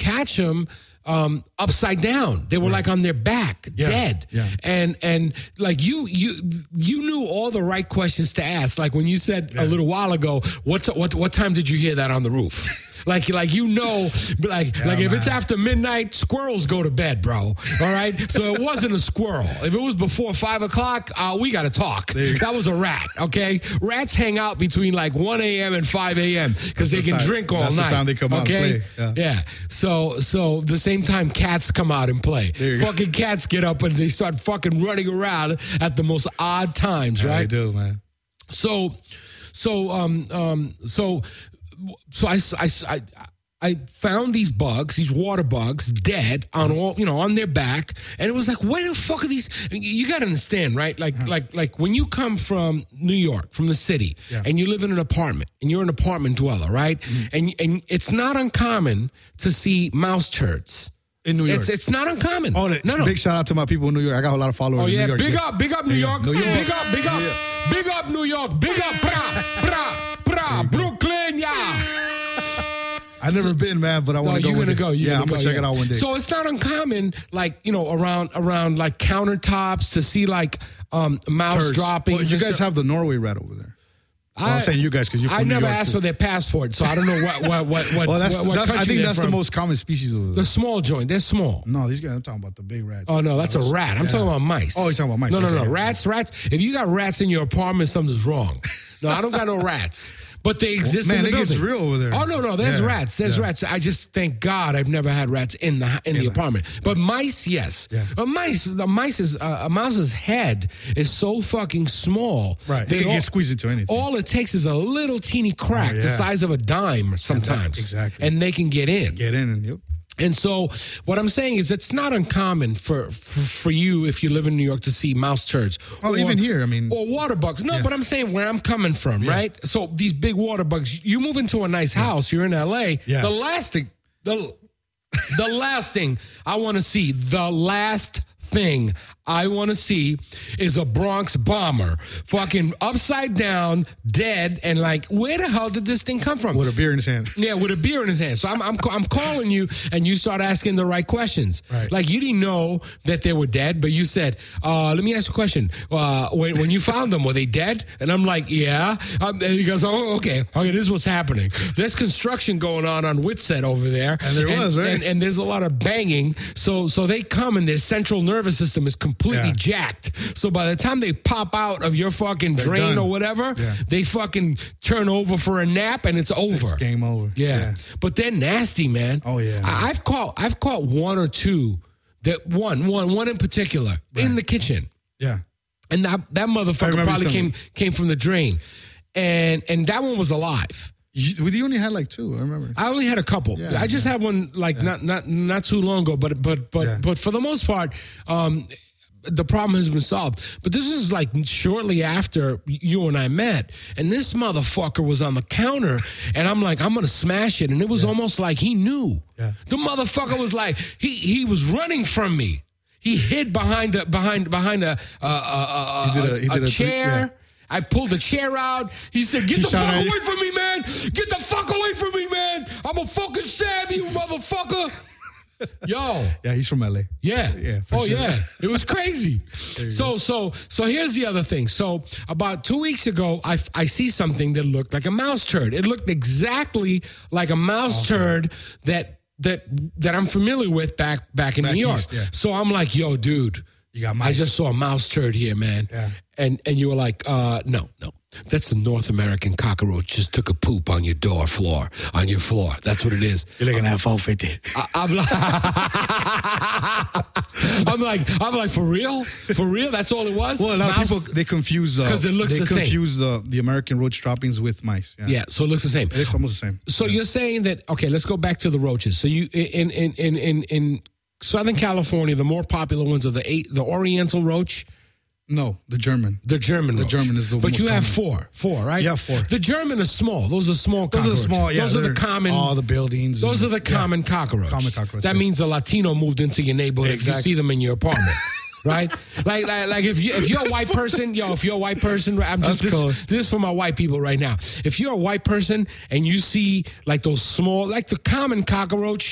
B: catch them um, upside down. They were like on their back,
C: Yeah.
B: dead.
C: Yeah.
B: And and like you you you knew all the right questions to ask. Like when you said a little while ago, what what what time did you hear that on the roof? Like, like you know, like,
C: Yeah,
B: like if
C: man.
B: it's after midnight, squirrels go to bed, bro. All right, so it wasn't a squirrel. If it was before five o'clock, uh, we got to talk.
C: you go.
B: That was a rat. Okay, rats hang out between like one a.m. and five a.m. because they
C: the
B: can
C: time-
B: drink all
C: that's the
B: night.
C: time they come out and
B: okay?
C: play.
B: Yeah. So, so the same time cats come out and play.
C: There you go.
B: Fucking cats get up and they start fucking running around at the most odd times,
C: Yeah,
B: right?
C: I do, man.
B: So, so, um, um, so, so I, I, I, I found these bugs, these water bugs, dead on all, you know, on their back, and it was like, where the fuck are these? You got to understand, right? Like,
C: Uh-huh.
B: like, like when you come from New York, from the city,
C: Yeah.
B: and you live in an apartment, and you're an apartment dweller, right?
C: Mm-hmm.
B: And and it's not uncommon to see mouse turds.
C: In New York.
B: It's it's not uncommon.
C: Oh,
B: no, no.
C: big shout out to my people in New York. I got a lot of followers
B: Oh
C: in
B: yeah,
C: New York.
B: big up, big up New York,
C: New York.
B: big up, big up, big up New York, big up, brah, brah, brah, Brooklyn, yeah.
C: I've never been, man, but I
B: No,
C: want to go.
B: you're
C: one
B: gonna
C: day.
B: go. You're
C: yeah,
B: gonna
C: I'm gonna
B: go,
C: check
B: yeah.
C: it out one day.
B: So it's not uncommon, like you know, around around like countertops to see like um, mouse
C: Turds.
B: droppings.
C: Well, you
B: and
C: guys
B: stuff.
C: have the Norway rat over there. Well,
B: I,
C: I'm saying you guys because you're from
B: I
C: New
B: never
C: York,
B: asked
C: too.
B: for their passport, so I don't know what what what what.
C: Well, that's,
B: what, what
C: that's I
B: country
C: think
B: they're
C: that's
B: from.
C: the most common species over there.
B: The small joint. They're small.
C: No, these guys. I'm talking about the big rats.
B: Oh no, that's a
C: those-
B: rat. I'm
C: yeah.
B: talking about mice.
C: Oh, you're talking about mice.
B: No, no,
C: Okay,
B: no.
C: yeah.
B: Rats, rats. If you got rats in your apartment, something's wrong. No, I don't got no rats. But they exist
C: Man,
B: in the
C: it gets
B: building.
C: real over there.
B: Oh no, no, there's
C: Yeah,
B: rats. There's
C: yeah.
B: rats. I just thank God I've never had rats in the in the
C: the-
B: apartment. But mice, yes.
C: Yeah.
B: A mice, the mice's uh, a mouse's head is so fucking small.
C: Right.
B: They
C: They can
B: all-
C: get squeezed into anything.
B: All it takes is a little teeny crack,
C: Oh,
B: the
C: yeah.
B: size of a dime, sometimes.
C: exactly.
B: And they can get in.
C: Get in and yep.
B: And so, what I'm saying is, it's not uncommon for for, for you if you live in New York to see mouse turds.
C: Oh, even here, I mean-
B: or water bugs. No,
C: Yeah.
B: but I'm saying where I'm coming from, right? So these big water bugs. You move into a nice house. You're in L A.
C: Yeah.
B: The last thing, the the last thing I want to see, the last thing I want to see is a Bronx bomber, fucking upside down, dead, and like, where the hell did this thing come from?
C: With a beer in his hand.
B: Yeah, with a beer in his hand. So I'm, I'm I'm calling you, and you start asking the right questions.
C: Right.
B: Like you didn't know that they were dead, but you said, uh, "Let me ask you a question. Uh, when when you found them, were they dead?" And I'm like, "Yeah." Um, and he goes, "Oh, okay. Okay, this is what's happening. There's construction going on on Whitsett over there,
C: And there was, right?
B: And, and there's a lot of banging. So so they come, and their central nervous system is completely
C: Yeah.
B: jacked. So by the time they pop out of your fucking
C: They're
B: drain
C: done.
B: or whatever,
C: Yeah.
B: they fucking turn over for a nap, and it's over.
C: It's game over.
B: Yeah. But they're nasty, man.
C: Oh, yeah.
B: I, I've caught I've caught one or two that one one one in particular in the kitchen,
C: Yeah.
B: and that that motherfucker
C: remember
B: probably
C: you telling
B: came came from the drain, and and that one was alive.
C: You, you only had like two, I remember.
B: I only had a couple.
C: Yeah,
B: I just had one like not not not too long ago, but but but
C: Yeah.
B: but for the most part, um, the problem has been solved. But this is like shortly after you and I met, and this motherfucker was on the counter, and I'm like, I'm gonna smash it, and it was almost like he knew.
C: Yeah.
B: The motherfucker was like, he he was running from me. He hid behind a behind behind a a, a,
C: He did a- he
B: a
C: did a three-
B: chair.
C: yeah.
B: I pulled the chair out. He said, "Get
C: He
B: the
C: shot
B: fuck
C: at you.
B: away from me, man! Get the fuck away from me, man! I'm gonna fucking stab you, motherfucker!" Yo,
C: Yeah, he's from L A.
B: yeah,
C: Yeah, for
B: oh
C: sure.
B: yeah, it was crazy. So so so here's the other thing. So about two weeks ago, I I see something that looked like a mouse turd. It looked exactly like a mouse turd that that that I'm familiar with back back in
C: Back
B: New York.
C: east, yeah.
B: So I'm like, yo, dude.
C: You got
B: I
C: mice.
B: just saw a mouse turd here, man.
C: Yeah.
B: And and you were like, uh, no, no. That's the North American cockroach just took a poop on your door floor, on your floor. That's what it is.
C: You're looking at four fifty.
B: I, I'm like, I'm like, I'm like, for real? For real? That's all it was?
C: Well, a lot
B: Mouse?
C: of people, they confuse...
B: 'Cause it looks
C: they
B: the same.
C: confuse the, the American roach droppings with mice. Yeah.
B: Yeah, so it looks the same.
C: It looks almost the same.
B: So you're saying that, okay, let's go back to the roaches. So you, in, in, in, in, in Southern California, the more popular ones are the eight, the Oriental roach,
C: No, the German.
B: the German roach.
C: German is the
B: But
C: most
B: you have
C: common.
B: four, four, right?
C: Yeah, four.
B: The German is small.Ose are small
C: Those are
B: cockroaches.
C: small, yeah.
B: Those are the
C: they're
B: common.
C: All the buildings.
B: Those are
C: and-
B: the
C: yeah.
B: common cockroach.
C: Common cockroach,
B: That
C: yeah.
B: means a Latino moved into your neighborhood if you
C: Exactly.
B: see them in your apartment. Right? Like, like, like if you if you're a white person, yo, if you're a white person, I'm just
C: That's
B: this,
C: cool.
B: this is for my white people right now. If you're a white person and you see like those small, like the common cockroach,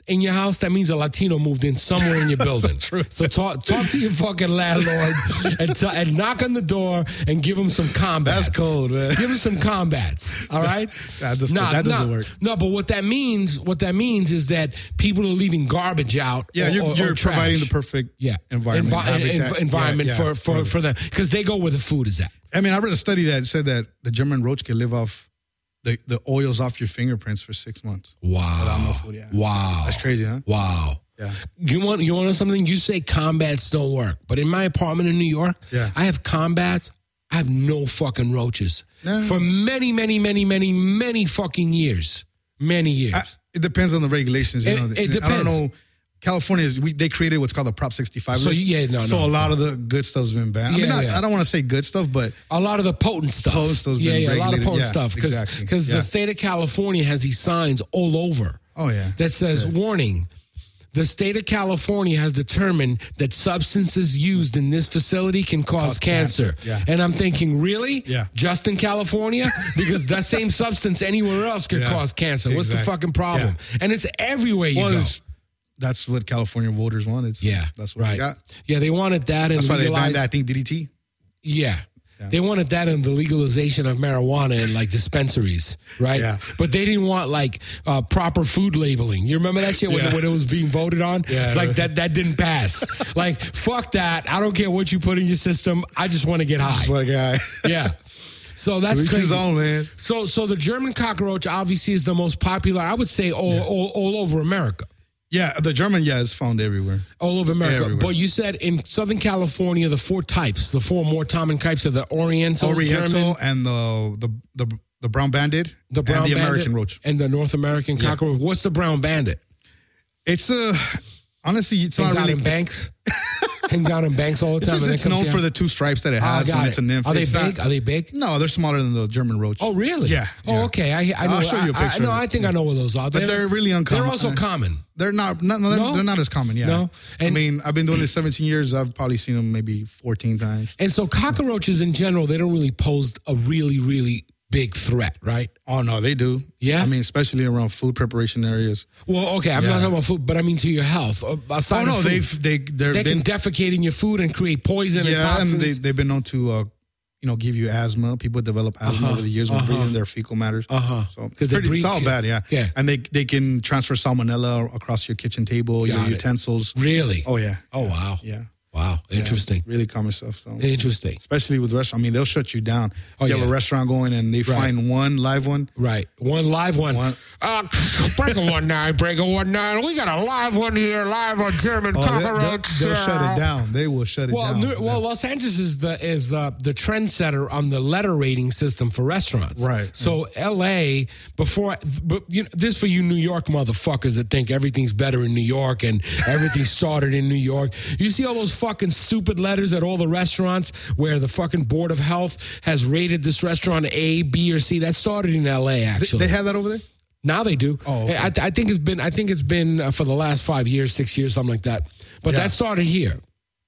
B: in your house, that means a Latino moved in somewhere in your building. So talk talk to your fucking landlord and, t- and knock on the door and give him some combats.
C: That's cold, man.
B: Give him some combats. All right.
C: That, just,
B: Nah,
C: that doesn't
B: nah,
C: work.
B: No, but what that means, what that means is that people are leaving garbage out.
C: Yeah,
B: or,
C: you're,
B: or,
C: you're
B: or trash.
C: providing the perfect
B: yeah
C: environment,
B: Envi-
C: habitat.
B: env- environment
C: Yeah, yeah,
B: for for for them because they go where the food is at.
C: I mean, I read a study that said that the German roach can live off the, the oils off your fingerprints for six months.
B: Wow.
C: Without no food, yeah.
B: Wow.
C: That's crazy, huh?
B: Wow.
C: Yeah.
B: You want you want to know something? You say combats don't work, but in my apartment in New York,
C: Yeah.
B: I have combats. I have no fucking roaches
C: No.
B: for many, many, many, many, many fucking years. Many years.
C: I, it depends on the regulations. You
B: It-
C: know.
B: it
C: I don't
B: depends.
C: know. California is we, they created what's called the Prop sixty-five
B: So,
C: list.
B: yeah, no,
C: so
B: no.
C: a lot of the good stuff's been banned. I
B: Yeah,
C: mean, not,
B: yeah.
C: I don't want to say good stuff, but
B: A lot of the potent stuff.
C: Potent stuff's
B: yeah,
C: been
B: yeah, a lot of
C: regulated.
B: potent
C: Yeah,
B: stuff. Because
C: exactly. Yeah.
B: the state of California has these signs all over
C: oh yeah,
B: that says, warning, the state of California has determined that substances used in this facility can cause,
C: Cause
B: cancer.
C: cancer, yeah.
B: And I'm thinking, really?
C: Yeah.
B: Just in California? Because that same substance anywhere else could
C: Yeah.
B: cause cancer. What's the
C: Exactly.
B: fucking problem? And it's everywhere you
C: well,
B: go.
C: it's, that's what California voters wanted. So
B: Yeah,
C: that's what
B: right.
C: we got.
B: Yeah, they wanted that and
C: That's why they
B: legalized-
C: banned that. I think D D T.
B: Yeah. They wanted that in the legalization of marijuana in like dispensaries, right?
C: Yeah.
B: But they didn't want like uh, proper food labeling. You remember that shit when,
C: Yeah.
B: when it was being voted on?
C: Yeah,
B: it's
C: I
B: like
C: know.
B: that that didn't pass. Like, fuck that. I don't care what you put in your system. I just want to get high.
C: That's what guy.
B: Yeah. So that's
C: Reach his
B: crazy.
C: own, man.
B: So so the German cockroach obviously is the most popular, I would say, all, all, all over America.
C: Yeah, the German, yeah, is found everywhere.
B: All over America.
C: Everywhere.
B: But you said in Southern California, the four types, the four more common types are the Oriental,
C: Oriental
B: German,
C: and the, the the the brown bandit,
B: the brown
C: and the
B: bandit,
C: American roach.
B: and the North American cockroach. What's the brown bandit?
C: It's a honestly, it's
B: Hangs
C: not
B: out
C: really
B: in banks. Hangs out in banks all the
C: It's,
B: time.
C: just,
B: and then
C: it's
B: comes
C: known
B: to
C: for
B: your
C: the
B: house.
C: two stripes that it
B: Oh,
C: has
B: got
C: when
B: it.
C: it's a nymph.
B: Are they
C: It's
B: big?
C: not-
B: Are they big?
C: No, they're smaller than the German roach.
B: Oh, really?
C: Yeah,
B: Oh,
C: yeah.
B: okay. I, I know.
C: I'll show you a
B: I- I,
C: picture
B: no,
C: of it.
B: I think I know where those are.
C: But they're really uncommon.
B: They're also
C: Uh,
B: common.
C: They're not. not no, they're,
B: No?
C: they're not as common. Yeah.
B: No?
C: I
B: And-
C: mean, I've been doing this seventeen years. I've probably seen them maybe fourteen times.
B: And so cockroaches in general, they don't really pose a really, really big threat, right?
C: Oh no, they do.
B: Yeah?
C: I mean, especially around food preparation areas.
B: Well, okay, I'm
C: Yeah.
B: not talking about food, but I mean to your health. Uh, Aside
C: Oh no,
B: of food,
C: they've they they're
B: they
C: been
B: can defecate in your food and create poison and
C: yeah, and
B: toxins.
C: they they've been known to uh, you know give you asthma. People develop asthma
B: Uh-huh,
C: over the years when
B: uh-huh.
C: breathing their fecal matters.
B: Uh-huh.
C: So
B: 'Cause they
C: pretty,
B: breathe
C: it's all
B: shit.
C: bad. Yeah.
B: Yeah.
C: And they they can transfer salmonella across your kitchen table,
B: Got
C: your
B: it.
C: utensils.
B: Really?
C: Oh yeah.
B: Oh, wow.
C: Yeah.
B: Wow. Interesting.
C: Yeah, really common stuff. So.
B: Interesting.
C: Especially with restaurants. I mean, they'll shut you down.
B: Oh,
C: you have
B: yeah.
C: a restaurant going and they
B: Right.
C: find one live one.
B: Right. One live one.
C: One-
B: Uh, break a one nine, break a one nine. We got a live one here, live on German
C: Oh, they, will
B: cockroach.
C: they'll shut it down. They will shut it
B: Well,
C: down.
B: New, well, Los Angeles is the is the the trendsetter on the letter rating system for restaurants.
C: Right.
B: So L A before, but you know, this for you New York motherfuckers that think everything's better in New York and everything started in New York. You see all those fucking stupid letters at all the restaurants where the fucking Board of Health has rated this restaurant A, B, or C. That started in L A.
C: they,
B: Actually,
C: they have that over there?
B: now they do.
C: Oh, okay.
B: I, I think it's been. I think it's been uh, for the last five years, six years, something like that. But
C: Yeah.
B: that started here.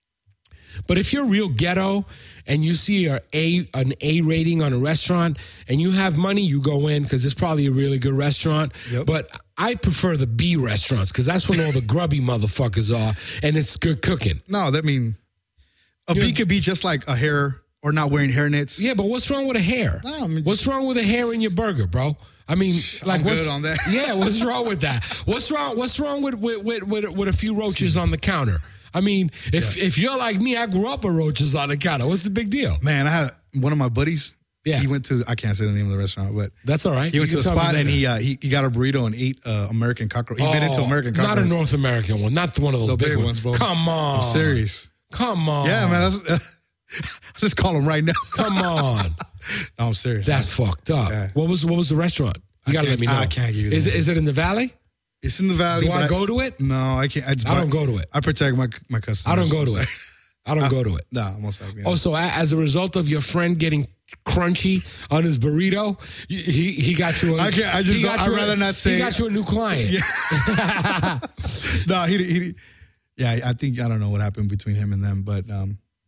B: But if you're real ghetto and you see a, a an A rating on a restaurant and you have money, you go in because it's probably a really good restaurant.
C: Yep.
B: But I prefer the B restaurants because that's when all the grubby motherfuckers are and it's good cooking.
C: No, that mean a
B: You're-
C: bee could be just like a hair or not wearing hairnets.
B: Yeah, but what's wrong with a hair?
C: No, I mean,
B: what's wrong with a hair in your burger, bro? I mean, like,
C: I'm
B: what's,
C: good on that.
B: Yeah, what's wrong with that? What's wrong? What's wrong with with with, with, with a few roaches on the counter? I mean, if if you're like me, I grew up with roaches on the counter. What's the big deal?
C: Man, I had one of my buddies.
B: Yeah.
C: He went to, I can't say the name of the restaurant, but
B: That's all right.
C: he went
B: You
C: to a
B: can tell me
C: spot and
B: later.
C: he, uh, he he got a burrito and ate uh, American cockroach. He bit into
B: Oh,
C: American
B: not
C: cockroach.
B: a North American one, not one of those
C: The
B: big,
C: big
B: ones,
C: ones, bro.
B: Come on,
C: I'm serious.
B: Come on,
C: Yeah, man. That's, I'll just call him right now.
B: Come on,
C: No, I'm serious.
B: that's fucked up.
C: Yeah.
B: What was what was the restaurant? You
C: I
B: gotta let
C: can't-
B: me know.
C: I can't give you the
B: Is it,
C: name.
B: is it in the valley?
C: It's in the valley.
B: Do
C: but
B: I go to it?
C: No, I can't. It's
B: I don't
C: but
B: go to it.
C: I protect my my customers.
B: I don't go to
C: so-
B: it. I don't go to it.
C: No, most likely.
B: Oh, so a- as a result of your friend getting crunchy on his burrito, y- he he got you. A,
C: I can't- I just
B: he got
C: don't-
B: you
C: I'd
B: a-
C: rather not say
B: He
C: it.
B: got you a new client.
C: no, he he. Yeah, I think I don't know what happened between him and them, but um,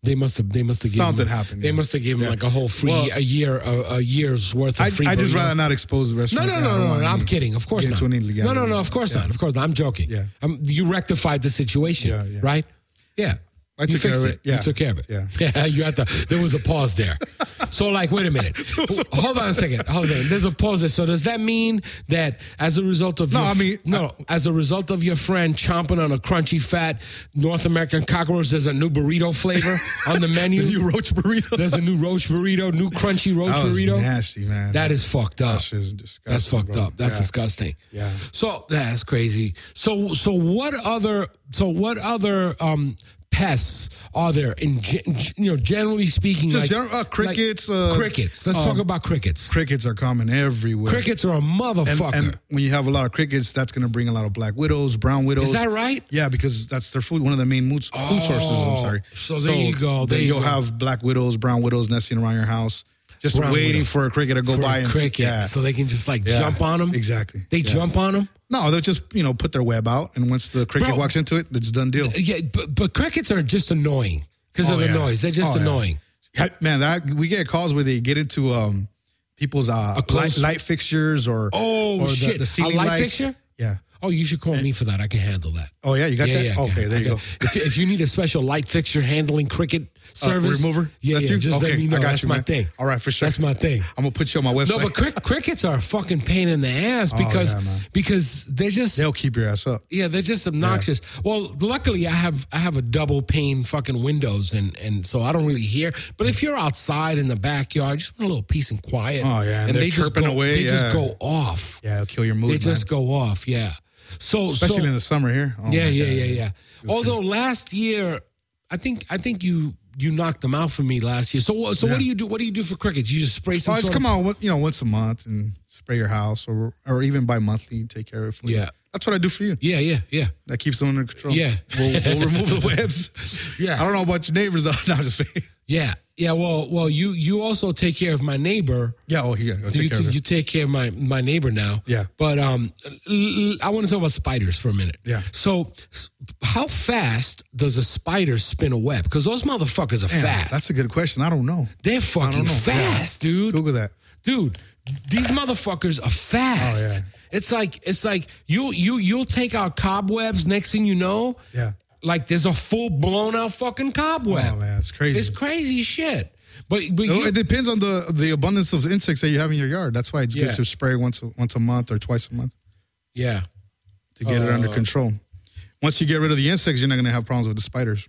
B: They must have. They must have given
C: Something
B: him,
C: happened,
B: They
C: yeah.
B: must have given him
C: Yeah.
B: like a whole free
C: Well,
B: a year a, a year's worth of
C: I,
B: free.
C: I just
B: burritos.
C: rather not expose the
B: No,
C: restaurant.
B: no,
C: I
B: no,
C: don't
B: no,
C: want
B: no. I'm
C: any-
B: kidding. Of course
C: get
B: not.
C: into any
B: No, no, no.
C: legalities.
B: Of course
C: Yeah.
B: not. Of course not. I'm joking.
C: Yeah.
B: Um, you rectified the situation,
C: Yeah, yeah.
B: right? Yeah.
C: I
B: you
C: took care
B: fixed
C: of
B: it.
C: it. Yeah.
B: You took care of it.
C: Yeah.
B: Yeah. You had to. There was a pause there. So, like, wait a minute. Hold on a second. Hold on. There's a pause there. So, does that mean that as a result of
C: No,
B: your,
C: I mean-
B: no, as a result of your friend chomping on a crunchy, fat North American cockroach, there's a new burrito flavor on the menu?
C: The new roach burrito.
B: There's a new roach burrito, new crunchy roach
C: That was
B: burrito.
C: nasty, man.
B: That is fucked up.
C: That shit is disgusting,
B: That's fucked
C: bro.
B: up. That's
C: Yeah.
B: disgusting.
C: Yeah.
B: So that's crazy. So so what other so what other um pests are there in ge- you know generally speaking
C: Just
B: like,
C: general- uh, crickets,
B: like
C: uh,
B: crickets. Let's
C: um,
B: talk about crickets.
C: Crickets are common everywhere.
B: Crickets are a
C: and,
B: motherfucker.
C: and when you have a lot of crickets, that's going to bring a lot of black widows, brown widows.
B: Is that right?
C: Yeah, because that's their food. One of the main food, food sources. I'm sorry.
B: so there you go, there
C: then
B: you
C: you'll
B: go.
C: have black widows, brown widows nesting around your house, just
B: Brown
C: waiting
B: widow.
C: for a cricket to go
B: For
C: by.
B: a
C: and
B: cricket,
C: yeah.
B: so they can just like
C: Yeah.
B: jump on them.
C: Exactly.
B: They
C: Yeah.
B: jump on them.
C: No, they'll just you know put their web out, and once the cricket
B: Bro.
C: walks into it, it's done deal.
B: Yeah, but, but crickets are just annoying because
C: Oh,
B: of the
C: yeah.
B: noise. They're just
C: Oh, yeah.
B: annoying.
C: Man, that we get calls where they get into um people's uh light,
B: close-
C: light fixtures or
B: Oh
C: or the,
B: shit!
C: the ceiling
B: a light
C: lights.
B: fixture?
C: Yeah.
B: Oh, you should call me for that. I can handle that.
C: Oh yeah, you got
B: Yeah,
C: that.
B: yeah. I
C: okay,
B: can-
C: there
B: I
C: you
B: can-
C: go.
B: If, if you need a special light fixture handling cricket service,
C: remover?
B: yeah,
C: That's
B: yeah,
C: you?
B: just let
C: Okay,
B: me know.
C: I got
B: That's
C: you,
B: my
C: man.
B: thing.
C: All right, for sure.
B: That's my thing.
C: I'm gonna put you on my website.
B: No, but crick, crickets are a fucking pain in the ass because
C: Oh, yeah, man.
B: because they're just
C: they'll keep your ass up.
B: yeah they're just obnoxious. Well, luckily I have I have a double pane fucking windows and and so I don't really hear. But if you're outside in the backyard, just want a little peace and quiet.
C: Oh, yeah, and
B: and
C: they're
B: they just
C: chirping
B: go,
C: away,
B: They just
C: yeah.
B: go off.
C: Yeah, it'll kill your mood.
B: They just
C: man.
B: go off. Yeah. So
C: especially
B: so,
C: in the summer here. Oh,
B: yeah,
C: my
B: yeah,
C: God.
B: yeah, yeah. Although last year, I think I think you you knocked them out for me last year. So what- so
C: Yeah.
B: what do you do? What do you do for crickets? You just spray some.
C: Oh, just
B: sort
C: come
B: of,
C: out, you know, once a month and spray your house, or or even bi-monthly, take care of it. For you.
B: Yeah.
C: That's what I do for you.
B: Yeah, yeah, yeah,
C: That keeps them under control.
B: Yeah.
C: we'll, we'll remove the webs.
B: Yeah.
C: I don't know about your neighbors though. No, I'm just kidding.
B: yeah, yeah. Well, well, you you also take care of my neighbor.
C: Yeah. Oh, yeah. I'll take
B: You,
C: care of it.
B: you take care of my my neighbor now.
C: Yeah.
B: But um, l- l- I want to talk about spiders for a minute.
C: Yeah.
B: So, s- how fast does a spider spin a web? Because those motherfuckers are
C: Man,
B: fast.
C: That's a good question. I don't know.
B: They're fucking
C: know.
B: fast, dude.
C: Google that.
B: Dude, these motherfuckers are fast.
C: Oh, yeah.
B: It's like it's like you you you'll take out cobwebs. Next thing you know,
C: Yeah.
B: like there's a full blown out fucking cobweb.
C: Oh man, it's crazy.
B: It's crazy shit. But but
C: No,
B: you,
C: it depends on the the abundance of insects that you have in your yard. That's why it's
B: Yeah.
C: good to spray once a, once a month or twice a month
B: yeah.
C: to get it under
B: Uh,
C: control. Once you get rid of the insects, you're not going to have problems with the spiders.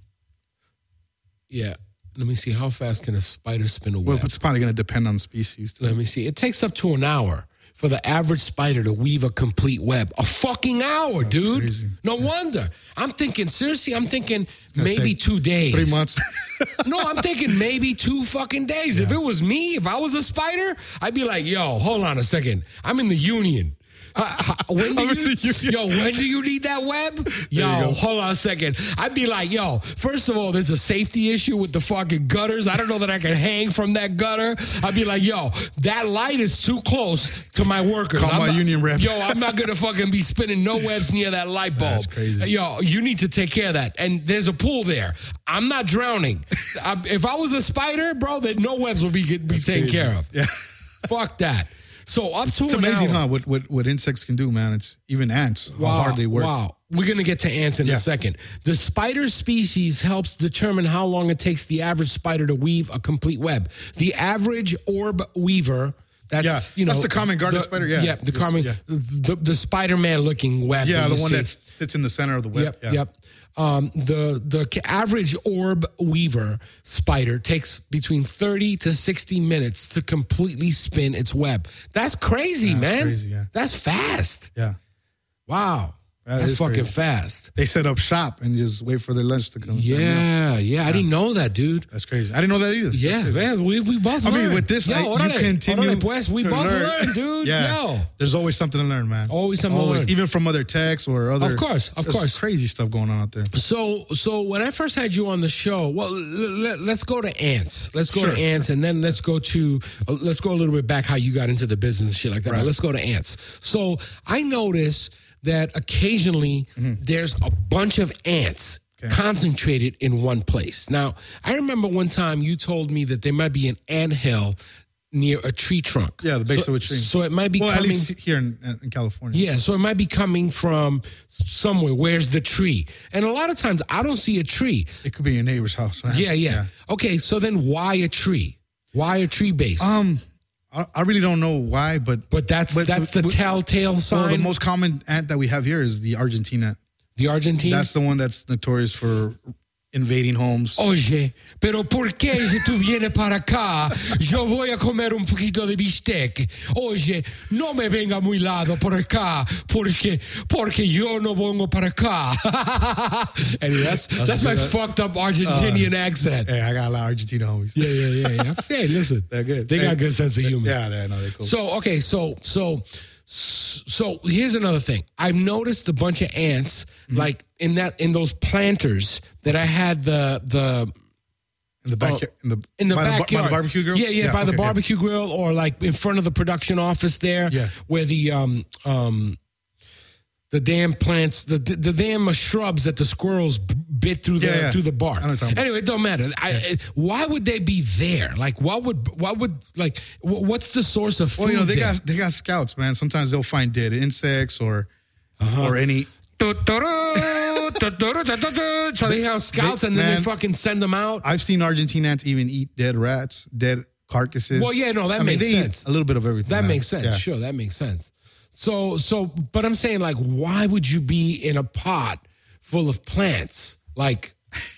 B: Yeah. Let me see. How fast can a spider spin a
C: Well,
B: web?
C: it's probably going to depend on the species. Too.
B: Let me see. It takes up to an hour for the average spider to weave a complete web. A fucking hour, dude.
C: crazy.
B: No wonder. I'm thinking, seriously, I'm thinking maybe
C: take
B: two days.
C: Three months.
B: No, I'm thinking maybe two fucking days. If it was me, if I was a spider, I'd be like, yo, hold on a second. I'm in the union. Uh, uh, when do
C: I'm in
B: you,
C: the union.
B: yo, when do you need that web? Yo,
C: you go.
B: hold on a second. I'd be like, yo, first of all, there's a safety issue with the fucking gutters. I don't know that I can hang from that gutter. I'd be like, yo, that light is too close to my workers.
C: Call
B: I'm
C: my
B: not-
C: union rep.
B: Yo, I'm not gonna fucking be spinning no webs near that light bulb.
C: That's crazy.
B: Yo, you need to take care of that. And there's a pool there. I'm not drowning. I, if I was a spider, bro, then no webs would be be taken
C: crazy.
B: care of.
C: Yeah.
B: Fuck that. So up to
C: It's
B: an
C: amazing,
B: hour.
C: huh? What, what what insects can do, man. It's even ants. How hard they work.
B: Wow. We're going to get to ants in
C: Yeah.
B: a second. The spider species helps determine how long it takes the average spider to weave a complete web. The average orb weaver, that's,
C: Yeah,
B: you know.
C: that's the common garter
B: the-
C: spider, yeah.
B: Yeah, the
C: Just-
B: common,
C: yeah.
B: the, the Spider-Man looking web.
C: Yeah,
B: that
C: the
B: you
C: one
B: see.
C: that sits in the center of the web.
B: Yep,
C: yeah.
B: yep. Um, the the ca- average orb weaver spider takes between thirty to sixty minutes to completely spin its web. That's crazy, man.
C: crazy, yeah.
B: That's fast.
C: Yeah.
B: Wow.
C: That
B: That's
C: is
B: fucking
C: crazy.
B: fast.
C: They set up shop and just wait for their lunch to come.
B: Yeah, yeah. I didn't know that, dude.
C: That's crazy. I didn't know that either. That's
B: Yeah,
C: crazy.
B: man. We, we both
C: I mean,
B: learned.
C: with this,
B: Yo,
C: I,
B: órale,
C: you continue
B: órale, pues, we
C: to
B: both
C: learn.
B: learned, dude.
C: Yeah.
B: Yo.
C: There's always something to learn, man.
B: Always something to
C: always.
B: learn.
C: Even from other techs or other.
B: Of course, of
C: there's
B: course.
C: crazy stuff going on out there.
B: So, so when I first had you on the show, well, l- l- let's go to ants. Let's go
C: Sure,
B: to ants, and then let's go to uh, let's go a little bit back how you got into the business and shit like that.
C: Right.
B: But let's go to ants. So I notice that occasionally
C: Mm-hmm.
B: there's a bunch of ants
C: Okay.
B: concentrated in one place. Now, I remember one time you told me that there might be an anthill near a tree trunk.
C: Yeah, the base
B: so,
C: of a tree.
B: So it might be
C: well,
B: coming...
C: at least here in, in California.
B: Yeah, so it might be coming from somewhere. Where's the tree? And a lot of times I don't see a tree.
C: It could be your neighbor's house, man.
B: Yeah, yeah. Okay, so then why a tree? Why a tree base?
C: Um, I, I really don't know why, but
B: but that's
C: but,
B: that's the
C: but,
B: telltale sign.
C: Well, the most common ant that we have here is the Argentine ant.
B: The Argentine?
C: That's the one that's notorious for invading homes.
B: Oye, pero ¿por qué si tú vienes para acá, yo voy a comer un poquito de bistec? Oye, no me venga muy lado por acá, porque, porque yo no vengo para acá. Anyway, that's, that's, that's my
C: good.
B: fucked up Argentinian uh, accent.
C: Hey, I got a lot of Argentina homies.
B: Yeah, yeah, yeah, yeah. Hey, listen.
C: They're good.
B: They
C: they,
B: got good sense of humor.
C: Yeah, they're, no, they're cool.
B: So, okay, so, so, so here's another thing. I've noticed a bunch of ants, mm-hmm. like in that, in those planters that I had the, the,
C: in the back, uh, in the,
B: in the
C: by
B: backyard.
C: The, by the barbecue grill?
B: Yeah, yeah, yeah by okay, the barbecue yeah. grill or like in front of the production office there
C: yeah.
B: where the, um, um, the damn plants, the, the the damn shrubs that the squirrels bit through the
C: yeah, yeah.
B: through the bark. Anyway, it don't matter. I,
C: yeah.
B: why would they be there? Like, what would what would like? What's the source of food?
C: Well, you know, they
B: there?
C: got they got scouts, man. Sometimes they'll find dead insects or uh-huh. or any.
B: So they have scouts, they, and then man, they fucking send them out.
C: I've seen Argentine ants even eat dead rats, dead carcasses.
B: Well, yeah, no, that
C: I
B: makes
C: mean, they
B: sense.
C: Eat a little bit of everything.
B: That
C: man.
B: makes sense.
C: Yeah.
B: Sure, that makes sense. So, so, but I'm saying, like, why would you be in a pot full of plants? Like,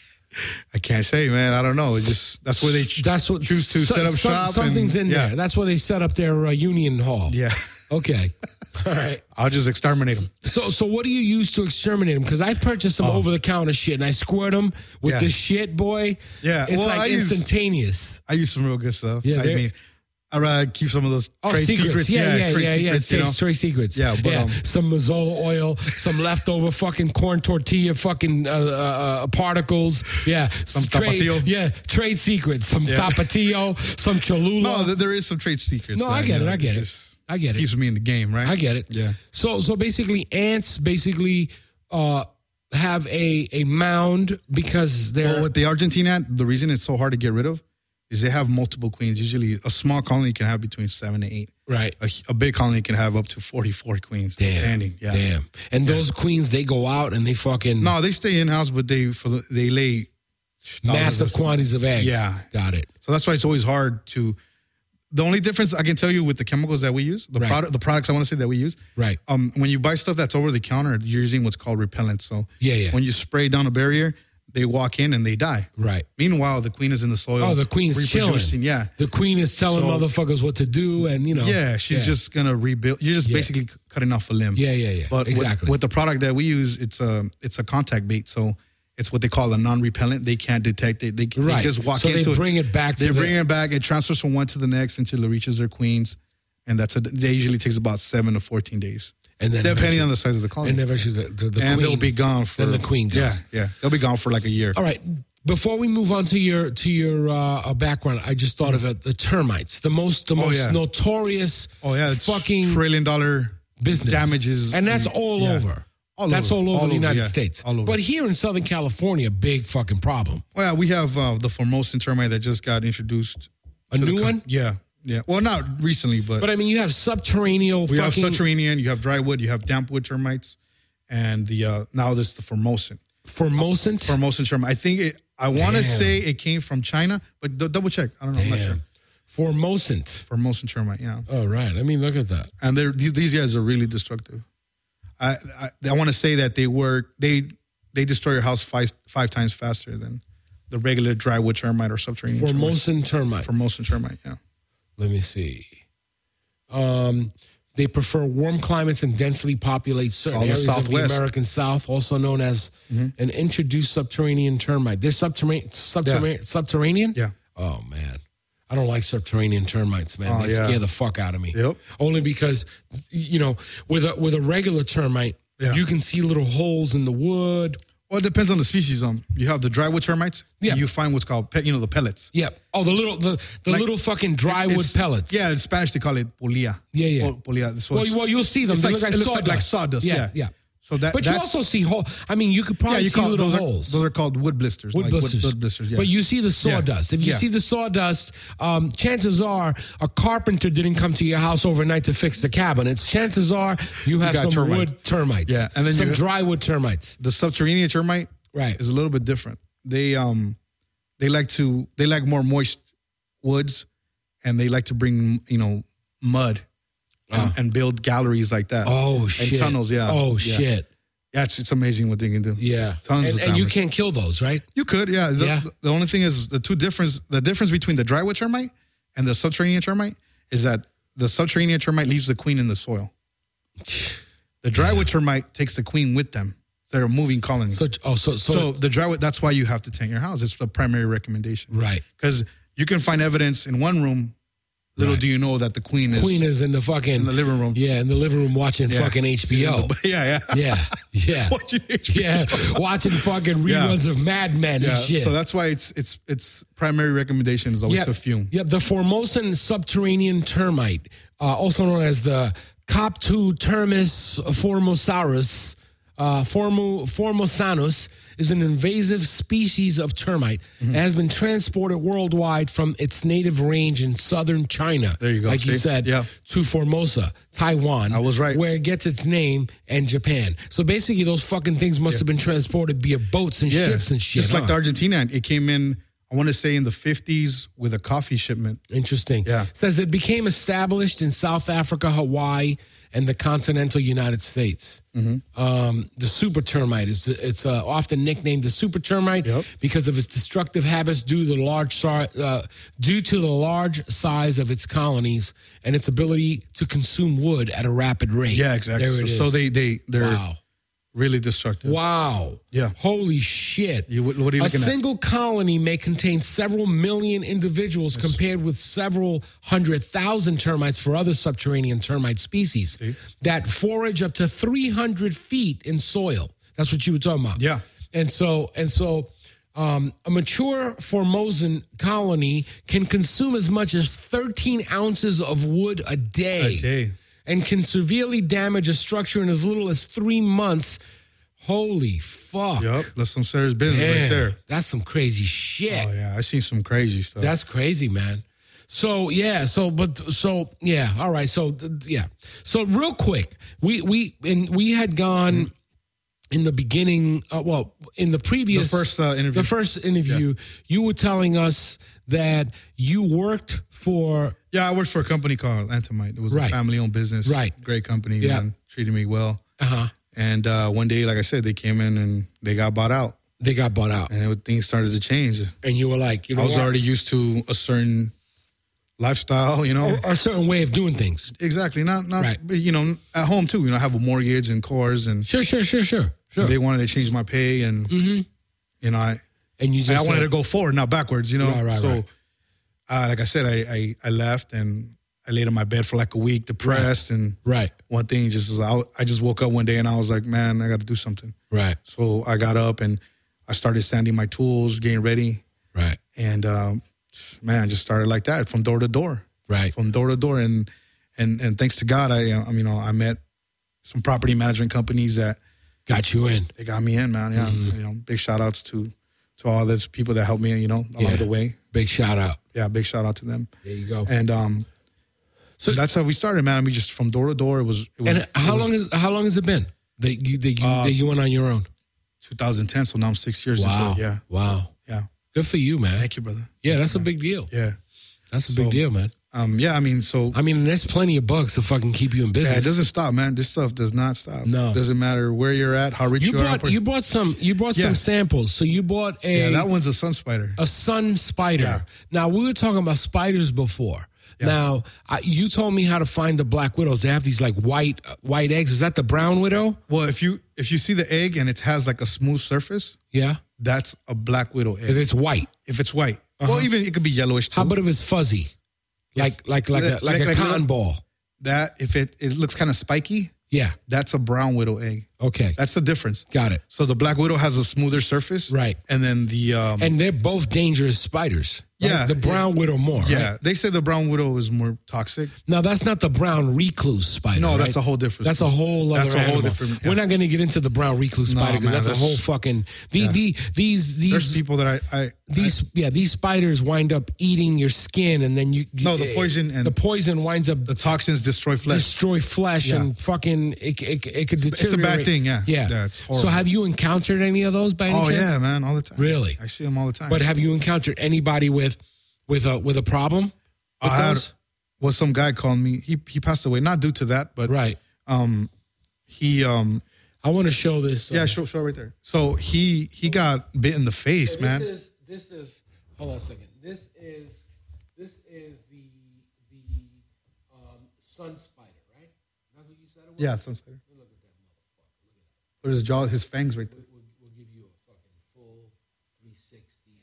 C: I can't say, man. I don't know. It's just that's where they ch-
B: that's what
C: choose to so, set up
B: some,
C: shop.
B: Something's
C: and,
B: in
C: yeah.
B: there. That's where they set up their uh, union hall.
C: Yeah.
B: Okay. All right.
C: I'll just exterminate them.
B: So, so what do you use to exterminate them? Because I've purchased some oh. over the counter shit, and I squirt them with
C: yeah.
B: this shit, boy.
C: Yeah.
B: It's
C: well,
B: like
C: I
B: instantaneous.
C: Use, I use some real good stuff.
B: Yeah.
C: I mean. I'd rather keep some of those
B: oh,
C: trade
B: secrets.
C: secrets.
B: Yeah,
C: yeah,
B: yeah,
C: trade
B: yeah.
C: secrets,
B: yeah.
C: You know?
B: Trade secrets.
C: Yeah, but,
B: yeah.
C: Um,
B: some Mazola oil, some leftover fucking corn tortilla fucking uh, uh, particles. Yeah.
C: Some
B: trade,
C: tapatio.
B: Yeah, trade secrets. Some yeah. tapatio, some Cholula.
C: No, there is some trade secrets.
B: No,
C: man,
B: I get
C: you
B: it.
C: know,
B: I get it.
C: Just
B: I get it.
C: Keeps me in the game, right?
B: I get it.
C: Yeah.
B: So, so basically, ants basically uh, have a a mound because they're.
C: Well, with the Argentine ant, the reason it's so hard to get rid of is they have multiple queens. Usually, a small colony can have between seven to eight.
B: Right.
C: A, a big colony can have up to forty-four queens.
B: Damn.
C: Depending. Yeah.
B: Damn. And those yeah. queens, they go out and they fucking.
C: No, they stay in house, but they for the, they lay
B: massive of, quantities of eggs.
C: Yeah.
B: Got it.
C: So that's why it's always hard to. The only difference I can tell you with the chemicals that we use, the
B: right.
C: product, the products I want to say that we use,
B: right?
C: Um, when you buy stuff that's over the counter, you're using what's called repellent. So
B: yeah, yeah.
C: When you spray down a barrier, they walk in and they die.
B: Right.
C: Meanwhile, the queen is in the soil.
B: Oh, the queen's chilling.
C: Yeah.
B: The queen is telling so, motherfuckers what to do, and you know.
C: Yeah, she's yeah. just gonna rebuild. You're just yeah. basically cutting off a limb.
B: Yeah, yeah, yeah.
C: But
B: exactly.
C: With, with the product that we use, it's a it's a contact bait. So. It's what they call a non-repellent. They can't detect it. They,
B: right.
C: they just walk
B: so
C: into it.
B: So they bring it back to
C: They
B: the...
C: bring it back. It transfers from one to the next until it reaches their queens. And that's a, they usually takes about seven to fourteen days.
B: And then
C: depending on the size of the colony.
B: And eventually the, the, the
C: and
B: queen.
C: they'll be gone for...
B: Then the queen goes.
C: Yeah, yeah. They'll be gone for like a year.
B: All right. Before we move on to your to your uh, background, I just thought mm-hmm. of it, the termites. The most the most oh, yeah. notorious
C: oh, yeah, it's
B: fucking...
C: trillion dollar
B: business.
C: Damages.
B: And that's all
C: yeah.
B: over.
C: All
B: That's
C: over.
B: all over
C: all
B: the United
C: yeah.
B: States.
C: All over.
B: But here in Southern California, big fucking problem.
C: Well, yeah, we have uh, the Formosan termite that just got introduced.
B: A new
C: co-
B: one?
C: Yeah. Yeah. Well, not recently, but...
B: But I mean, you have subterranean
C: We
B: fucking...
C: have subterranean, you have drywood, you have dampwood termites, and the uh, now there's the Formosan.
B: Formosan?
C: Formosan termite. I think it... I want to say it came from China, but d- double check. I don't know.
B: Damn.
C: I'm not sure.
B: Formosan.
C: Formosan termite, yeah.
B: Oh, right. I mean, look at that.
C: And they're, these, these guys are really destructive. I I, I want to say that they work they they destroy your house five five times faster than the regular drywood termite or subterranean
B: Formosan termite.
C: Formosan termite, yeah.
B: Let me see. Um, they prefer warm climates and densely populate certain
C: All the
B: areas of the
C: Southwest.
B: American South, also known as
C: mm-hmm.
B: an introduced subterranean termite. They're subterranean. Subterranean.
C: Yeah.
B: Subterranean?
C: Yeah.
B: Oh man. I don't like subterranean termites, man.
C: Oh,
B: they
C: yeah.
B: scare the fuck out of me.
C: Yep.
B: Only because, you know, with a with a regular termite,
C: yeah.
B: you can see little holes in the wood.
C: Well, it depends on the species. Um, you have the drywood termites.
B: Yeah.
C: And you find what's called, pe- you know, the pellets.
B: Yeah. Oh, the little the, the
C: Like,
B: little fucking drywood
C: It's-
B: pellets.
C: Yeah, in Spanish they call it polilla.
B: Yeah, yeah.
C: Pol- polilla. So
B: Well,
C: it's-
B: well, you'll see them.
C: It's
B: They
C: like,
B: look like
C: it looks
B: sawdust.
C: like, like sawdust.
B: Yeah,
C: Yeah,
B: yeah.
C: So that,
B: But you
C: that's,
B: also see hole. I mean, you could probably
C: yeah, you
B: see
C: call,
B: little
C: those,
B: holes.
C: Are, those are called wood blisters.
B: Wood
C: like
B: blisters.
C: Wood, wood blisters, yeah.
B: But you see the sawdust.
C: Yeah.
B: If you
C: Yeah.
B: see the sawdust, um, chances are a carpenter didn't come to your house overnight to fix the cabinets. Chances are you have
C: got
B: some
C: termites.
B: wood termites.
C: Yeah, and then
B: some
C: you-
B: dry wood termites.
C: The subterranean termite
B: Right.
C: is a little bit different. They um they like to they like more moist woods, and they like to bring, you know, mud and,
B: Oh.
C: and build galleries like that.
B: Oh
C: and
B: shit.
C: tunnels, yeah.
B: Oh
C: Yeah.
B: shit.
C: Yeah, it's, it's amazing what they can do.
B: Yeah.
C: Tons
B: and,
C: of
B: and you
C: damage.
B: can't kill those, right?
C: You could, yeah. The,
B: Yeah.
C: the only thing is the two difference the difference between the drywood termite and the subterranean termite is that the subterranean termite leaves the queen in the soil. The drywood termite takes the queen with them. They're a moving colony.
B: So oh so so,
C: So the drywood, that's why you have to tent your house. It's the primary recommendation.
B: right.
C: Because you can find evidence in one room. Little
B: Right.
C: do you know that the queen is
B: Queen is in the fucking
C: in the living room.
B: Yeah, in the living room watching
C: Yeah.
B: fucking H B O.
C: Yeah, yeah.
B: Yeah. Yeah.
C: Watching H B O.
B: Yeah. Watching fucking
C: Yeah.
B: reruns of Mad Men
C: Yeah.
B: and shit.
C: So that's why it's it's it's primary recommendation is always
B: Yep.
C: to fume.
B: Yep, the Formosan subterranean termite, uh, also known as the Coptotermis formosaurus, uh, Formo, formosanus, is an invasive species of termite.
C: Mm-hmm.
B: It has been transported worldwide from its native range in southern China,
C: There you go.
B: like you
C: See?
B: said,
C: Yeah.
B: to Formosa, Taiwan.
C: I was right.
B: Where it gets its name, and Japan. So basically, those fucking things must have been transported via boats and ships and shit.
C: Just like
B: huh?
C: the Argentina, it came in, I want to say in the fifties with a coffee shipment.
B: Interesting.
C: Yeah.
B: Says it became established in South Africa, Hawaii, and the continental United States.
C: Mm-hmm.
B: Um, the super termite is it's uh, often nicknamed the super termite
C: Yep.
B: because of its destructive habits due to the large si- uh, due to the large size of its colonies and its ability to consume wood at a rapid rate.
C: Yeah, exactly.
B: There
C: So,
B: it is.
C: so they they they're
B: wow.
C: really destructive.
B: Wow.
C: Yeah.
B: Holy shit.
C: You- what- what are you
B: a
C: looking at?
B: single colony may contain several million individuals compared with several hundred thousand termites for other subterranean termite species
C: See?
B: that forage up to three hundred feet in soil. That's what you were talking about.
C: Yeah.
B: And so, and so, um, a mature Formosan colony can consume as much as thirteen ounces of wood a day
C: A day.
B: and can severely damage a structure in as little as three months. Holy fuck.
C: Yep, that's some serious business
B: Damn,
C: right there.
B: That's some crazy shit.
C: Oh yeah, I seen some crazy stuff.
B: That's crazy, man. So yeah, so but so yeah, all right. So th- yeah. So real quick, we we and we had gone in the beginning, uh, well, in the previous
C: The first, uh, interview.
B: The first interview, you were telling us that you worked for
C: Yeah, I worked for a company called Antimite. It was
B: Right.
C: a family-owned business.
B: Right.
C: Great company.
B: Yeah.
C: Man, treated me well.
B: uh-huh.
C: And uh, one day, like I said, they came in and they got bought out,
B: They got bought out.
C: and it, things started to change.
B: And you were like, you know
C: I was
B: what?
C: already used to a certain lifestyle, you know.
B: a certain way of doing things.
C: Exactly. Not, not,
B: Right.
C: but, you know, at home too. You know, I have a mortgage and cars, and
B: Sure, sure, sure, sure. Sure.
C: they wanted to change my pay, and you know, I,
B: and you
C: and
B: just
C: I wanted
B: said-
C: to go forward, not backwards. You know,
B: Right, right,
C: so
B: right.
C: Uh, like I said, I, I I left and I laid in my bed for like a week, depressed, and
B: Right,
C: one thing just was, I, I just woke up one day and I was like, man, I got to do something.
B: right,
C: So I got up and I started sanding my tools, getting ready,
B: right,
C: and um, man, just started like that from door to door,
B: right.
C: from door to door, and and and thanks to God, I um, you know I met some property management companies that
B: Got you in.
C: they got me in, man. Yeah,
B: Mm-hmm.
C: you know, big shout outs to to all those people that helped me, you know, along
B: Yeah.
C: the way.
B: Big shout out.
C: Yeah, big shout out to them.
B: There you go.
C: And um, so that's how we started, man. We just from door to door. It was. It was
B: And how
C: it was
B: long is how long has it been that you that you,
C: Uh,
B: that you went on your own?
C: twenty ten? So now I'm six years
B: Wow.
C: into it. Yeah,
B: Wow.
C: yeah.
B: Good for you, man.
C: Thank you, brother.
B: Yeah, that's a big deal.
C: Yeah.
B: That's a big
C: So-
B: deal, man.
C: Um. Yeah. I mean, so
B: I mean, there's plenty of bucks to fucking keep you in business.
C: yeah, it doesn't stop, man. This stuff does not stop.
B: No.
C: Doesn't matter where you're at, how rich
B: You
C: you, are.
B: brought you brought some you brought
C: Yeah.
B: some samples. So you bought a
C: yeah, that one's a sun spider.
B: a sun spider.
C: Yeah.
B: Now we were talking about spiders before. Now I, you told me how to find the black widows. They have these like white uh, white eggs. Is that the brown widow?
C: Well, if you if you see the egg and it has like a smooth surface,
B: Yeah.
C: that's a black widow egg.
B: If it's white.
C: If it's white, well, even it could be yellowish too.
B: How about if it's fuzzy? Like like like a like,
C: Like-
B: a
C: like
B: cotton
C: little-
B: ball.
C: that? If it it looks kind of spiky,
B: Yeah.
C: that's a brown widow egg.
B: Okay.
C: That's the difference.
B: Got it.
C: So the Black Widow has a smoother surface.
B: Right.
C: And then the... Um,
B: And they're both dangerous spiders. Right?
C: Yeah.
B: The brown widow more.
C: yeah.
B: Right?
C: They say the Brown Widow is more toxic.
B: Now, that's not the brown recluse spider.
C: No,
B: right?
C: that's a whole different...
B: That's a whole other
C: That's a whole
B: animal.
C: different...
B: We're
C: yeah.
B: not going to get into the brown recluse
C: No,
B: spider because
C: man,
B: that's,
C: that's-
B: a whole fucking... The,
C: yeah.
B: the, these... these
C: There's people that I... I
B: These yeah these spiders wind up eating your skin and then you
C: No, the poison and-
B: the poison winds up
C: the toxins destroy flesh.
B: destroy flesh
C: Yeah.
B: and fucking it, it, it could deteriorate.
C: It's a bad thing, yeah.
B: yeah.
C: Yeah, it's
B: so
C: horrible.
B: have you encountered any of those by any
C: Oh,
B: chance?
C: yeah, man. All the time.
B: Really?
C: I see them all the time.
B: But have you encountered anybody with with a with a problem with
C: I had,
B: those?
C: well, some guy called me. He he passed away, not due to that, but
B: Right.
C: um, he um,
B: I want to show this. uh,
C: yeah, show show right there. So he he got bit in the face,
B: this
C: man.
B: is this is hold on a second. This is this is the the um, sun spider, right? That's what you said it was?
C: Yeah, some spider. Look at his jaw, his fangs right there.
B: We'll, we'll give you a fucking full three sixty.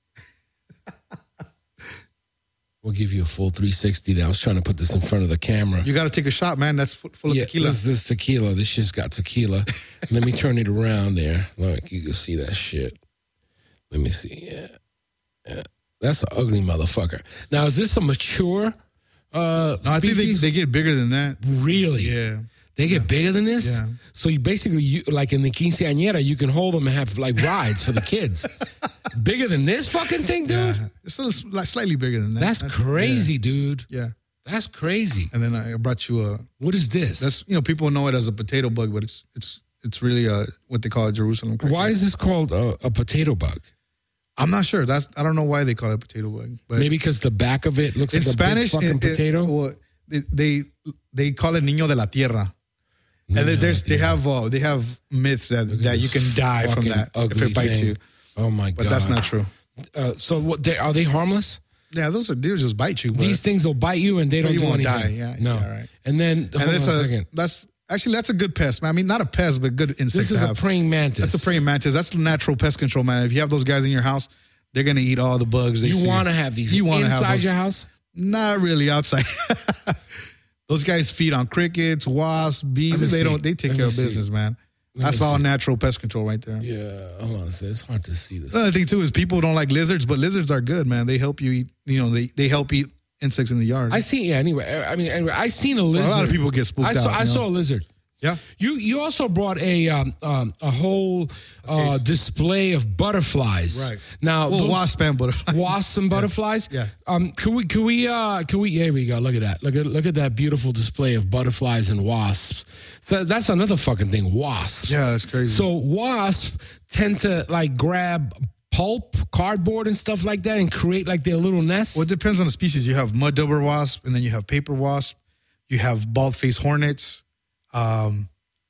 B: We'll give you a full three sixty. I was trying to put this in front of the camera.
C: You got to take a shot, man. That's full, full of
B: yeah,
C: tequila.
B: this this tequila. This shit's got tequila. Let me turn it around there. Look, you can see that shit. Let me see. Yeah, yeah. That's an ugly motherfucker. Now, is this a mature uh,
C: No, I think they,
B: species?
C: they get bigger than that.
B: Really?
C: Yeah.
B: They get bigger than this?
C: Yeah.
B: So you basically, you, like in the quinceañera, you can hold them and have like rides for the kids. Bigger than this fucking thing, dude?
C: Yeah. It's a little, like, slightly bigger than that.
B: That's crazy, dude.
C: Yeah. yeah.
B: That's crazy.
C: And then I brought you a.
B: What is this?
C: That's you know people know it as a potato bug, but it's it's it's really a what they call a Jerusalem cricket.
B: Why is this called a, a potato bug?
C: I'm not sure. That's I don't know why they call it a potato bug. But
B: Maybe because the back of it looks
C: in
B: like a
C: Spanish,
B: big fucking
C: it- it-
B: potato.
C: well, they, they they call it Niño de la Tierra.
B: No,
C: And then there's
B: no
C: they
B: idea.
C: have uh, they have myths that,
B: Look at
C: that you
B: this
C: can die from
B: fucking
C: that if
B: ugly
C: it bites
B: thing.
C: you.
B: Oh my
C: But
B: god!
C: that's not true.
B: Uh, so what? They, are they harmless?
C: Yeah, those are they just bite you. But,
B: These things will bite you and they don't
C: you
B: do
C: won't
B: anything.
C: die. Yeah,
B: no.
C: yeah, right.
B: And then
C: and
B: hold on a
C: this a,
B: second.
C: that's actually that's a good pest, man. I mean, not a pest, but good insect
B: This
C: to
B: is a
C: have.
B: praying mantis.
C: That's a praying mantis. That's natural pest control, man. If you have those guys in your house, they're gonna eat all the bugs. They
B: You
C: see.
B: want to have these
C: You wanna have
B: inside
C: those-
B: your house?
C: Not really outside. Those guys feed on crickets, wasps,
B: Let me
C: bees. They
B: see.
C: don't. They take
B: Let
C: care
B: me
C: of
B: see.
C: business, man.
B: Let
C: That's
B: me
C: all
B: see.
C: natural pest control right there.
B: Yeah. Hold on. It's hard to see this.
C: Another thing too is people don't like lizards, but lizards are good, man. They help you eat. You know, they they help eat insects in the yard.
B: I see. Yeah. Anyway, I mean, anyway, I seen a
C: Well,
B: lizard.
C: a lot of people get spooked
B: I saw.
C: out,
B: I
C: you know?
B: saw a lizard.
C: yeah.
B: You you also brought a um, um a whole uh, display of butterflies.
C: Right.
B: Now,
C: Well,
B: those-
C: wasp and butterfly.
B: wasps and butterflies.
C: Yeah.
B: Um. Can we? Can we? Uh. Can we? There we go. Look at that. Look at look at that beautiful display of butterflies and wasps. So that's another fucking thing. Wasps.
C: Yeah, that's crazy.
B: So wasps tend to like grab pulp, cardboard, and stuff like that, and create like their little nests.
C: Well, it depends on the species. You have mud dauber wasp, and then you have paper wasp. You have bald face hornets, um,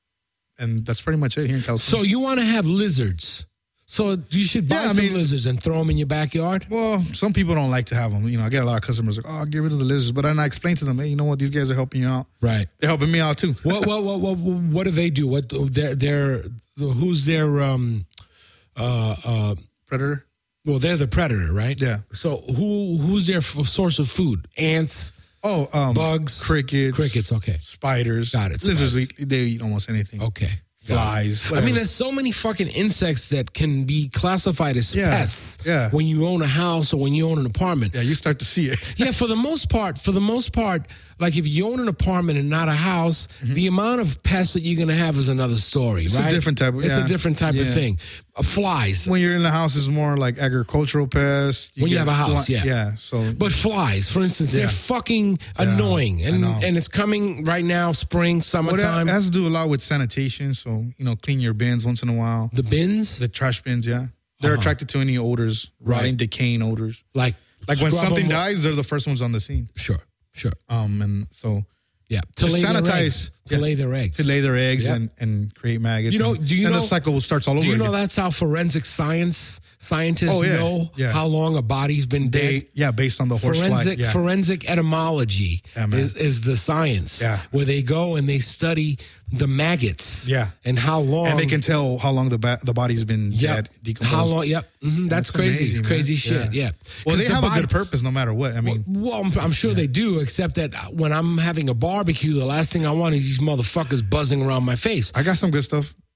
C: and that's pretty much it here in California.
B: So you want to have lizards. So you should buy
C: Yeah, I
B: some
C: mean-
B: lizards and throw them in your backyard.
C: Well, some people don't like to have them. You know, I get a lot of customers like, "Oh, I'll get rid of the lizards," but then I explain to them, "Hey, you know what? These guys are helping you out.
B: Right.
C: They're helping me out too."
B: What what what what what do they do? What they're they're who's their um uh uh
C: Predator.
B: well they're the predator, right?
C: Yeah.
B: So who who's their f- source of food? Ants,
C: Oh, um,
B: bugs,
C: crickets,
B: crickets. Okay.
C: spiders.
B: Got it,
C: Lizards, eat- they eat almost anything.
B: Okay.
C: Flies,
B: I
C: whatever.
B: mean, there's so many fucking insects that can be classified as
C: Yeah,
B: pests.
C: yeah.
B: When you own a house or when you own an apartment.
C: Yeah, you start to see it.
B: Yeah, for the most part, for the most part, like if you own an apartment and not a house, the amount of pests that you're going to have is another story,
C: Mm-hmm. It's a
B: right?
C: different type of-
B: It's
C: yeah.
B: a different type of
C: Yeah.
B: thing. Uh, flies,
C: When you're in the house, it's more like agricultural pests.
B: When you
C: get
B: have a house,
C: fly-
B: yeah.
C: yeah. So,
B: but flies, for instance, they're
C: Yeah.
B: fucking annoying,
C: I
B: and
C: know.
B: and it's coming right now, spring,
C: well, that
B: summertime.
C: has to do a lot with sanitation. So, you know, clean your bins once in a while.
B: the bins,
C: The trash bins, yeah. They're
B: Uh-huh.
C: attracted to any odors, rotting, decaying odors.
B: like
C: Like when
B: scrub
C: something
B: them-
C: dies, they're the first ones on the scene.
B: Sure, sure,
C: Um, and so
B: yeah, to,
C: To
B: lay their
C: sanitize-
B: eggs, to
C: yeah.
B: lay their eggs.
C: to lay their eggs
B: Yeah.
C: and, and create maggots.
B: You know-
C: and,
B: do you
C: and
B: know-
C: the cycle starts all over
B: Do you know
C: again.
B: that's how forensic science scientists
C: Oh, yeah,
B: know
C: yeah.
B: how long a body's been dead?
C: They, yeah, based on the horse
B: Forensic
C: fly. Yeah.
B: forensic etymology
C: Yeah, man.
B: is, is the science
C: Yeah.
B: where they go and they study the maggots
C: Yeah.
B: and how long
C: and they can tell how long the ba- the body's been
B: yep,
C: dead, decomposed.
B: how long yep mhm, that's,
C: That's
B: crazy
C: amazing,
B: it's crazy
C: man.
B: shit yeah,
C: Yeah. Well,
B: 'Cause
C: they
B: the
C: have a
B: body-
C: good purpose no matter what. I mean,
B: well, I'm, I'm sure they do, except that when I'm having a barbecue, the last thing I want is these motherfuckers buzzing around my face.
C: I got some good stuff.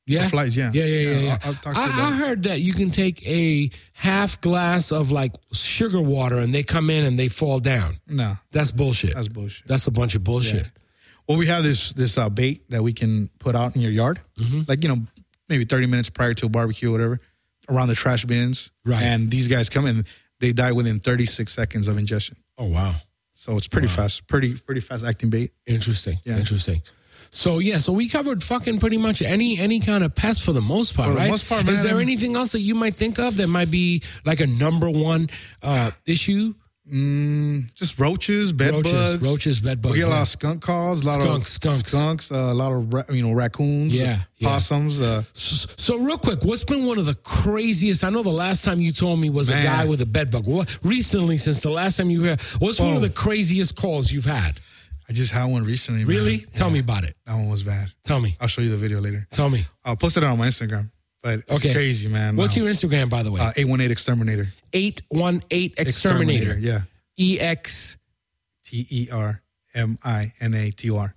B: Yeah,
C: For flights, yeah.
B: yeah, yeah, yeah. yeah.
C: I'll, I'll talk to you
B: I,
C: about
B: I
C: it.
B: heard that you can take a half glass of like sugar water and they come in and they fall down.
C: No,
B: That's bullshit.
C: that's bullshit.
B: That's a bunch of bullshit.
C: Yeah. Well, we have this this uh, bait that we can put out in your yard,
B: Mm-hmm.
C: like, you know, maybe thirty minutes prior to a barbecue or whatever, around the trash bins.
B: Right.
C: And these guys come in, they die within thirty-six seconds of ingestion.
B: Oh wow,
C: So it's pretty fast, pretty pretty fast acting bait.
B: interesting.
C: Yeah.
B: Interesting. So yeah, so we covered fucking pretty much any any kind of pest for the most part,
C: For the
B: right?
C: most part,
B: Is
C: man,
B: there
C: I'm-
B: anything else that you might think of that might be like a number one uh, issue?
C: Mm, just roaches, bed
B: Roaches,
C: bugs.
B: roaches, bed bugs.
C: We get a lot
B: yeah.
C: of skunk calls, a lot
B: Skunks,
C: of
B: skunks.
C: skunks, uh, a lot of ra- you know raccoons,
B: Yeah, yeah.
C: possums. Uh,
B: So, so real quick, what's been one of the craziest? I know the last time you told me was a
C: Man.
B: guy with a bed bug. What recently, since the last time you were here, what's one of
C: Oh.
B: the craziest calls you've had?
C: I just had one recently. man.
B: Really? Tell
C: Yeah,
B: me about it.
C: that one was bad.
B: Tell me.
C: I'll show you the video later.
B: Tell me.
C: I'll post it on my Instagram. But it's
B: Okay.
C: crazy, man.
B: What's
C: Wow.
B: your Instagram, by the way?
C: uh, eight one eight Exterminator?
B: eight one eight Exterminator.
C: Yeah.
B: E X
C: T E R M I N A T O R.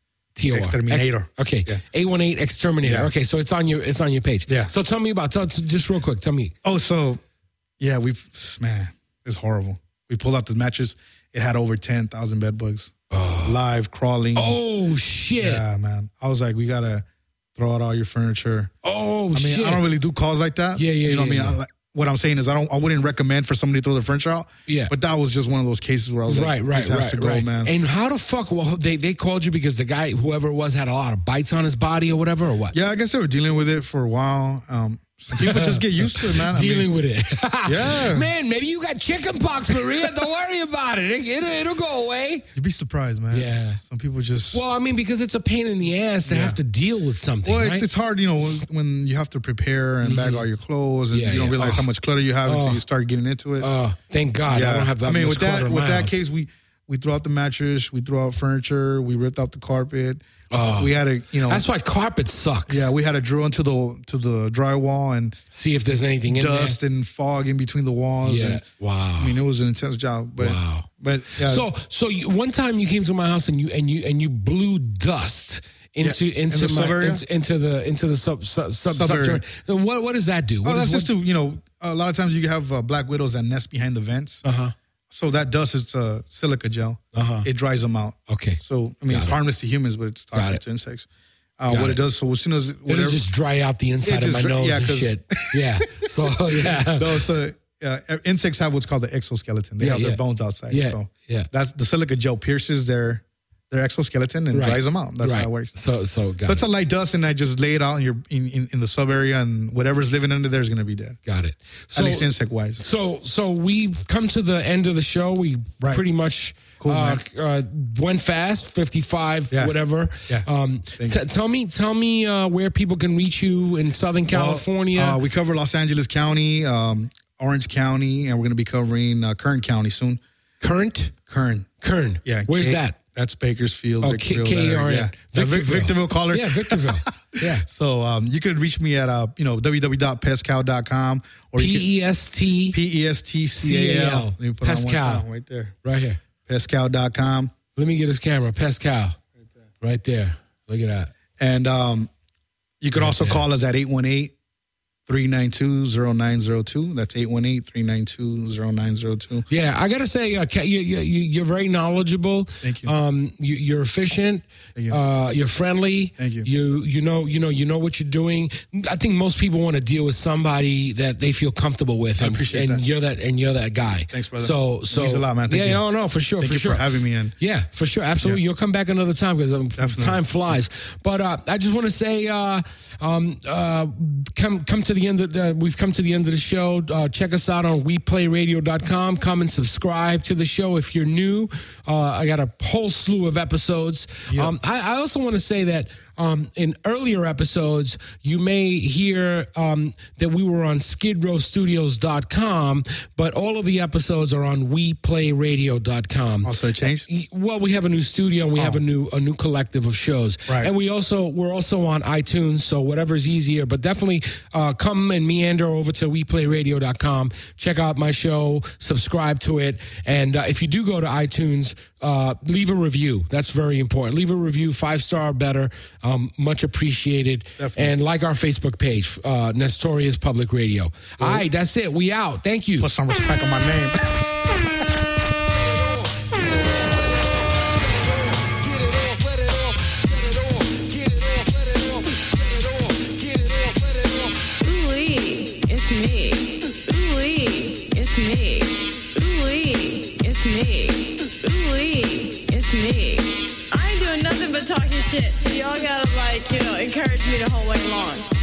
B: T O R.
C: Exterminator.
B: Okay.
C: Yeah.
B: eight one eight Exterminator.
C: Yeah.
B: Okay, so it's on your it's on your page.
C: Yeah.
B: So tell me about tell, just real quick. Tell me.
C: Oh, so yeah, we man, it's horrible. We pulled out the mattress. It had over ten thousand bed bugs, live crawling.
B: Oh shit.
C: yeah, man. I was like, we gotta throw out all your furniture.
B: Oh
C: I mean,
B: shit.
C: I don't really do calls like that.
B: Yeah, yeah,
C: You know
B: yeah,
C: what I mean?
B: yeah.
C: I, like, what I'm saying is, I don't. I wouldn't recommend for somebody to throw their furniture out.
B: Yeah.
C: But that was just one of those cases where I was
B: Right,
C: like,
B: right,
C: this has
B: right,
C: to go,
B: right.
C: man.
B: And how the fuck? Well, they they called you because the guy, whoever it was, had a lot of bites on his body or whatever, or what?
C: Yeah, I guess they were dealing with it for a while. Um, some people just get used to it, man. I
B: Dealing
C: mean,
B: with it.
C: Yeah.
B: Man, maybe you got chicken pox, Maria. Don't worry about it. It, will it'll go away.
C: you'd be surprised, man.
B: Yeah.
C: Some people just.
B: Well, I mean, because it's a pain in the ass to
C: Yeah.
B: have to deal with something.
C: Well,
B: right?
C: it's, it's hard, you know, when, when you have to prepare and bag all your clothes and
B: Yeah,
C: you don't
B: yeah.
C: realize
B: Oh.
C: how much clutter you have until
B: Oh.
C: you start getting into it.
B: Uh, thank God I don't have that
C: I mean,
B: much
C: with that
B: clutter in
C: with
B: my
C: that
B: house.
C: case, we we threw out the mattress, we threw out furniture, we ripped out the carpet.
B: Oh.
C: We had to, you know,
B: That's why carpet sucks.
C: yeah, we had to drill into the to the drywall and
B: See if there's anything in
C: dust and fog in between the walls.
B: there. Yeah.
C: And,
B: Wow.
C: I mean, it was an intense job, but
B: Wow.
C: but yeah,
B: So, so you, one time you came to my house and you and you and you blew dust into
C: Yeah.
B: into
C: In the
B: my
C: sub area?
B: into, into the into the sub sub sub,
C: Sub area.
B: subterranean. What what does that do? What
C: oh, that's
B: is-
C: just to you know, a lot of times you have uh, black widows that nest behind the vents.
B: uh huh.
C: So that dust is uh, silica gel.
B: Uh-huh.
C: It dries them out.
B: Okay.
C: So I mean,
B: Got
C: it's
B: it.
C: harmless to humans, but it's
B: Got
C: toxic
B: it.
C: to insects. Uh,
B: Got
C: what
B: it.
C: it does, so as soon as
B: It'll
C: whatever,
B: just dry out the inside
C: Yeah,
B: of
C: just
B: my
C: dry-
B: nose
C: yeah,
B: and
C: 'cause-
B: shit. Yeah. So yeah.
C: no, so uh, insects have what's called the exoskeleton. They
B: Yeah,
C: have
B: yeah.
C: their bones outside.
B: Yeah,
C: So
B: yeah.
C: that's the silica gel pierces their their exoskeleton and
B: Right.
C: dries them out. That's
B: right.
C: how it works.
B: So so got
C: So it's
B: it.
C: a light dust, and I just lay it out in your in, in, in the sub area, and whatever's living under there is going to be dead.
B: got it. So
C: At least insect wise.
B: So, so we've come to the end of the show. We
C: Right.
B: pretty much
C: Cool,
B: uh,
C: man.
B: uh, went fast, fifty-five,
C: Yeah.
B: whatever.
C: Yeah.
B: Um,
C: Thank
B: t-
C: you.
B: tell me, tell me uh, where people can reach you in Southern California.
C: Uh, we cover Los Angeles County, um, Orange County, and we're going to be covering uh, Kern County soon.
B: Current,
C: Kern.
B: Kern.
C: Yeah.
B: Where's
C: K-
B: that?
C: That's Bakersfield.
B: Oh, K
C: Victorville,
B: K E
C: there,
B: R N.
C: Yeah. The Vic- Victorville caller.
B: Yeah, Victorville. Yeah.
C: So um, you could reach me at uh, you know w w w dot pescal dot com or you
B: P E S T
C: could, P E S T C A L. Let me put it on one
B: Pescal.
C: time right there.
B: right here.
C: pescal dot com.
B: Let me get his camera. Pascal. Right there. Look at that.
C: And um, you could also
B: there.
C: call us at eight one eight, three nine two, zero nine zero two. That's eight one eight, three nine two, zero nine zero two.
B: Yeah, I gotta say, uh, Ka- you, you, you- you're very knowledgeable.
C: Thank you.
B: Um, you you're efficient.
C: Thank you.
B: Uh, you're friendly.
C: Thank you.
B: You you know you know you know what you're doing. I think most people want to deal with somebody that they feel comfortable with. And,
C: appreciate
B: and
C: that.
B: you're that and you're that guy.
C: Thanks, brother.
B: So
C: It
B: so
C: means a lot, man. Thank
B: yeah,
C: you.
B: no, no, for sure,
C: Thank
B: for
C: you
B: sure.
C: for having me in.
B: Yeah, for sure. Absolutely.
C: Yeah.
B: You'll come back another time because um,
C: Definitely.
B: time flies. But uh, I just want to say, uh, um, uh, come come to the end of uh, we've come to the end of the show. Uh, check us out on we play radio dot com. Come and subscribe to the show if you're new. Uh, I got a whole slew of episodes. Um, I, I also want to say that um, in earlier episodes, you may hear um, that we were on skid row studios dot com, but all of the episodes are on we play radio dot com.
C: Also, it changed?
B: Well, we have a new studio and we have a new a new collective of shows,
C: Right.
B: and we also we're also on iTunes, so whatever's easier. But definitely uh, come and meander over to we play radio dot com. Check out my show, subscribe to it, and uh, if you do go to iTunes, uh, leave a review. That's very important. Leave a review, five star or better. Um, much appreciated.
C: Definitely.
B: And like our Facebook page, uh, Nestorius Public Radio. All right, that's it. We out. Thank you.
C: Put some respect on my name.
A: Ooh-wee, it's me. Ooh-wee, it's me. Ooh-wee, it's me. Ooh-wee, it's me. I ain't doing nothing but talking shit, so y'all gotta, like, you know, encourage me the whole way along.